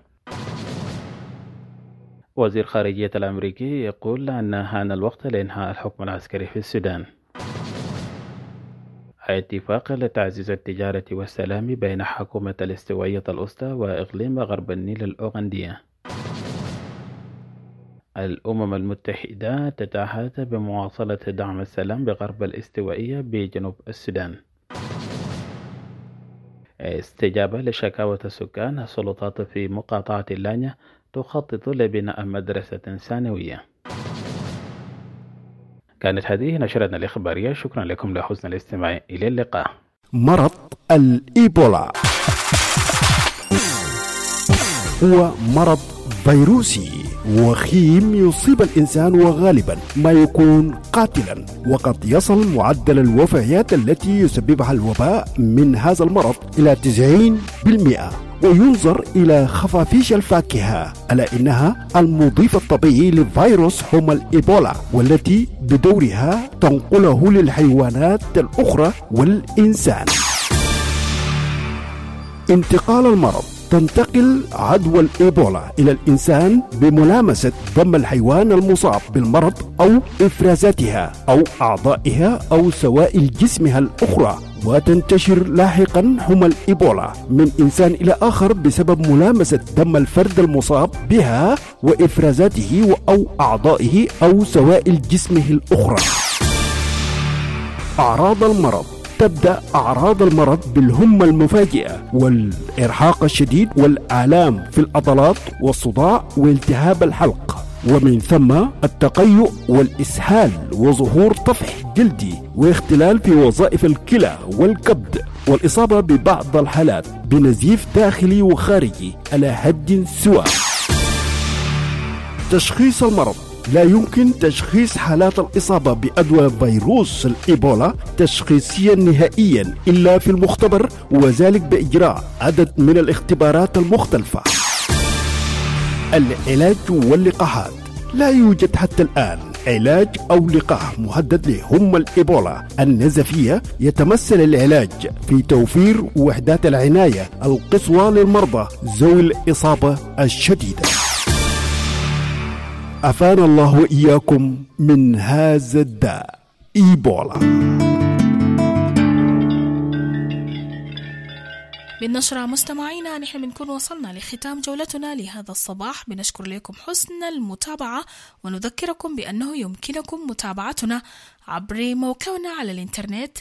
وزير خارجية الأمريكي يقول أن حان الوقت لإنهاء الحكم العسكري في السودان. اتفاق لتعزيز التجارة والسلام بين حكومة الاستوائية الوسطى وإقليم غرب النيل الأوغندية. الأمم المتحدة تتعهد بمواصلة دعم السلام بغرب الاستوائية بجنوب السودان. استجابة لشكاوى السكان، السلطات في مقاطعة اللانية تخطط لبناء مدرسة ثانوية. كانت هذه نشرتنا الإخبارية، شكرا لكم لحسن الاستماع، إلى اللقاء. مرض الإيبولا هو مرض فيروسي وخيم يصيب الإنسان، وغالبا ما يكون قاتلا، وقد يصل معدل الوفيات التي يسببها الوباء من هذا المرض إلى 90%. وينظر إلى خفافيش الفاكهة ألا إنها المضيف الطبيعي لفيروس هما الإيبولا، والتي بدورها تنقله للحيوانات الأخرى والإنسان. انتقال المرض: تنتقل عدوى الإيبولا إلى الإنسان بملامسة دم الحيوان المصاب بالمرض أو إفرازاتها أو أعضائها أو سوائل جسمها الأخرى، وتنتشر لاحقا حمى الإيبولا من إنسان إلى آخر بسبب ملامسة دم الفرد المصاب بها وإفرازاته أو أعضائه أو سوائل جسمه الأخرى. أعراض المرض: تبدأ أعراض المرض بالهمة المفاجئة والإرهاق الشديد والآلام في العضلات والصداع والتهاب الحلق، ومن ثم التقيؤ والإسهال وظهور طفح جلدي واختلال في وظائف الكلى والكبد، والإصابة ببعض الحالات بنزيف داخلي وخارجي على حد سواء. تشخيص المرض: لا يمكن تشخيص حالات الإصابة بعدوى فيروس الإيبولا تشخيصيا نهائيا إلا في المختبر، وذلك بإجراء عدد من الاختبارات المختلفة. العلاج واللقاحات: لا يوجد حتى الآن علاج أو لقاح محدد لهم الإيبولا النزفية. يتمثل العلاج في توفير وحدات العناية القصوى للمرضى ذوي الإصابة الشديدة. أفانا الله وإياكم من هذا الداء إيبولا. بالنشرة مستمعينا نحن بنكون وصلنا لختام جولتنا لهذا الصباح. بنشكر لكم حسن المتابعة، ونذكركم بأنه يمكنكم متابعتنا عبر موقعنا على الإنترنت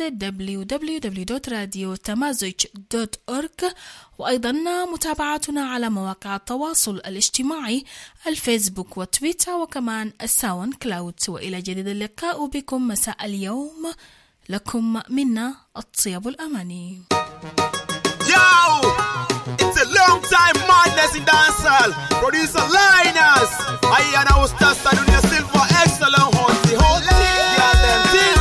www.radiotamazig.org، وأيضا متابعتنا على مواقع التواصل الاجتماعي الفيسبوك وتويتر وكمان الساوند كلاود. وإلى جديد اللقاء بكم مساء اليوم، لكم منا الطيب الأماني. Yo, it's a long time madness in dancehall. Producer Linus, I and I was just on your silver excellent hot, the whole thing, yeah, them thing.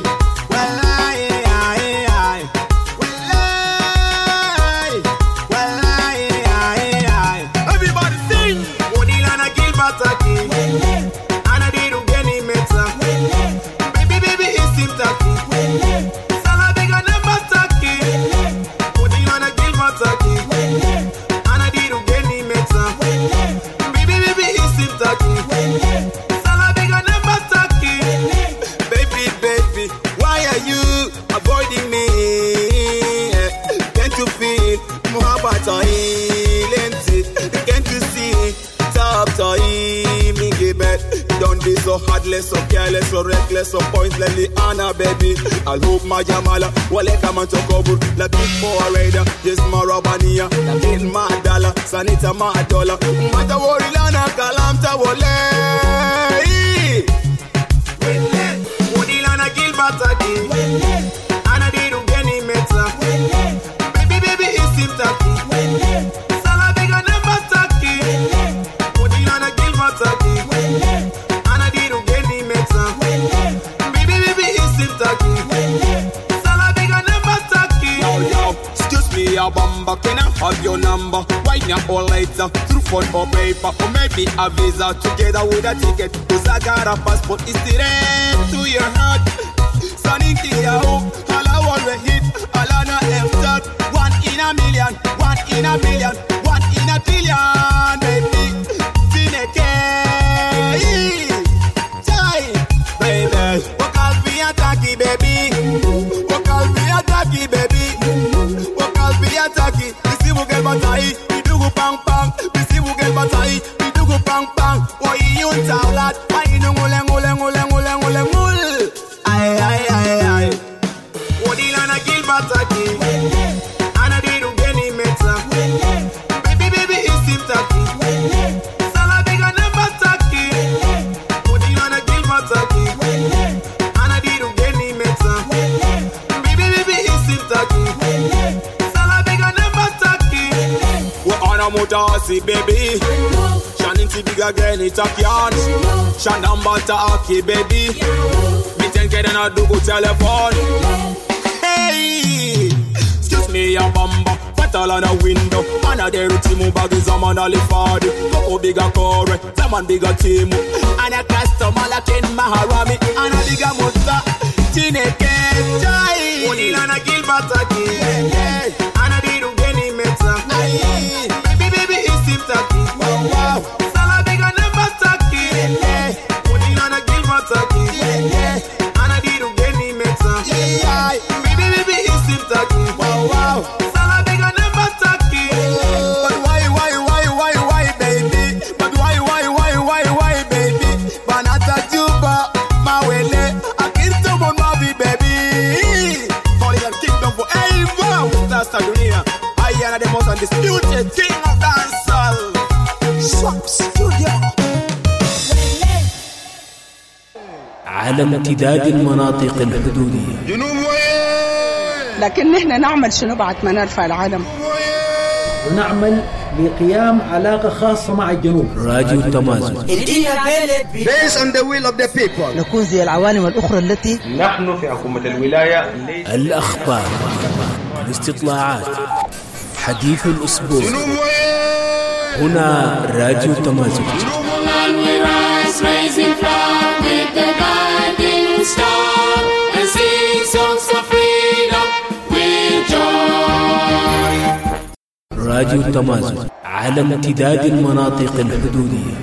Everybody sing. Odilana Gilbertaki, Anna Diru Geni Meta, baby baby is him taki. Salabiga never taki. Ana diru geni meta, baby baby isim taki, salabiga never taki, baby baby, why are you avoiding me? Can't you feel muhabbat lenti? Can't you see top time me give it? Don't be so heartless, so careless, so reckless, so pointlessly Anna baby. I hope my jamala wale kama tokobur la big boy rider just marabania la big mandala sanita madola mata wori lana kalamta wole wele wodi lana gilbataki Anna diru geni meta baby baby isim taki sala biga never taki wodi lana gilbataki Anna diru geni meta baby baby isim taki sala biga never taki. Yo, excuse me, a bamba, can I have your number? Why not all later, through phone or paper, or maybe a visa together with a ticket? Cause I got a passport, it's direct to your heart. Sunny to your home, all I want to hit, all I know is that 1 in a million, 1 in a billion, 1 in a trillion, baby. Fineke, Jai, baby. Walk out be a tacky, baby. Walk out be a tacky, baby. Walk out be a tacky. Bisi wugel batai, bidugu pang pang. Bisi wugel batai, bidugu pang pang. Why you taulat? Why you ngule ngule ngule ngule ngule ngule? Ay ay ay ay. Wadi lana gil bataki. Ana diru Tossy baby. Shining to bigger girl it's a can. Shandam butter aki baby. Me think I don't do good telephone. Hey, excuse me a bamba. Fatal on the window. And a dairy team bag is a man all ifad. Go bigger core, some man bigger team. And a customer like in Maharami. And a bigger mutta. Tineke jai. Only na Gilbert aki. And a diru geni meta. Baby is him taki. Wow. Sala bigger never taki. Only na Gilbert aki. And a diru geni meta. Baby is him taki. Wow. Sala bigger never taki. But why baby? But why baby? Banata juba mawele. Akinto mon mavi baby. Calling a kingdom forever. That's the dunia. I am the most undisputed king of dancehall. Swap studio. على امتداد المناطق الحدودية. جنوب لكن نحن نعمل شنو بعد ما نرفع العلم؟ ونعمل لقيام علاقة خاصة مع الجنوب. راديو تمازج. Based on the will of the people. نكون زي العوالم الأخرى التي نحن في حكومة الولاية. الأخبار، الاستطلاعات، حديث الأسبوع. هنا راديو تمازج. راديو تمازج على امتداد المناطق الحدودية.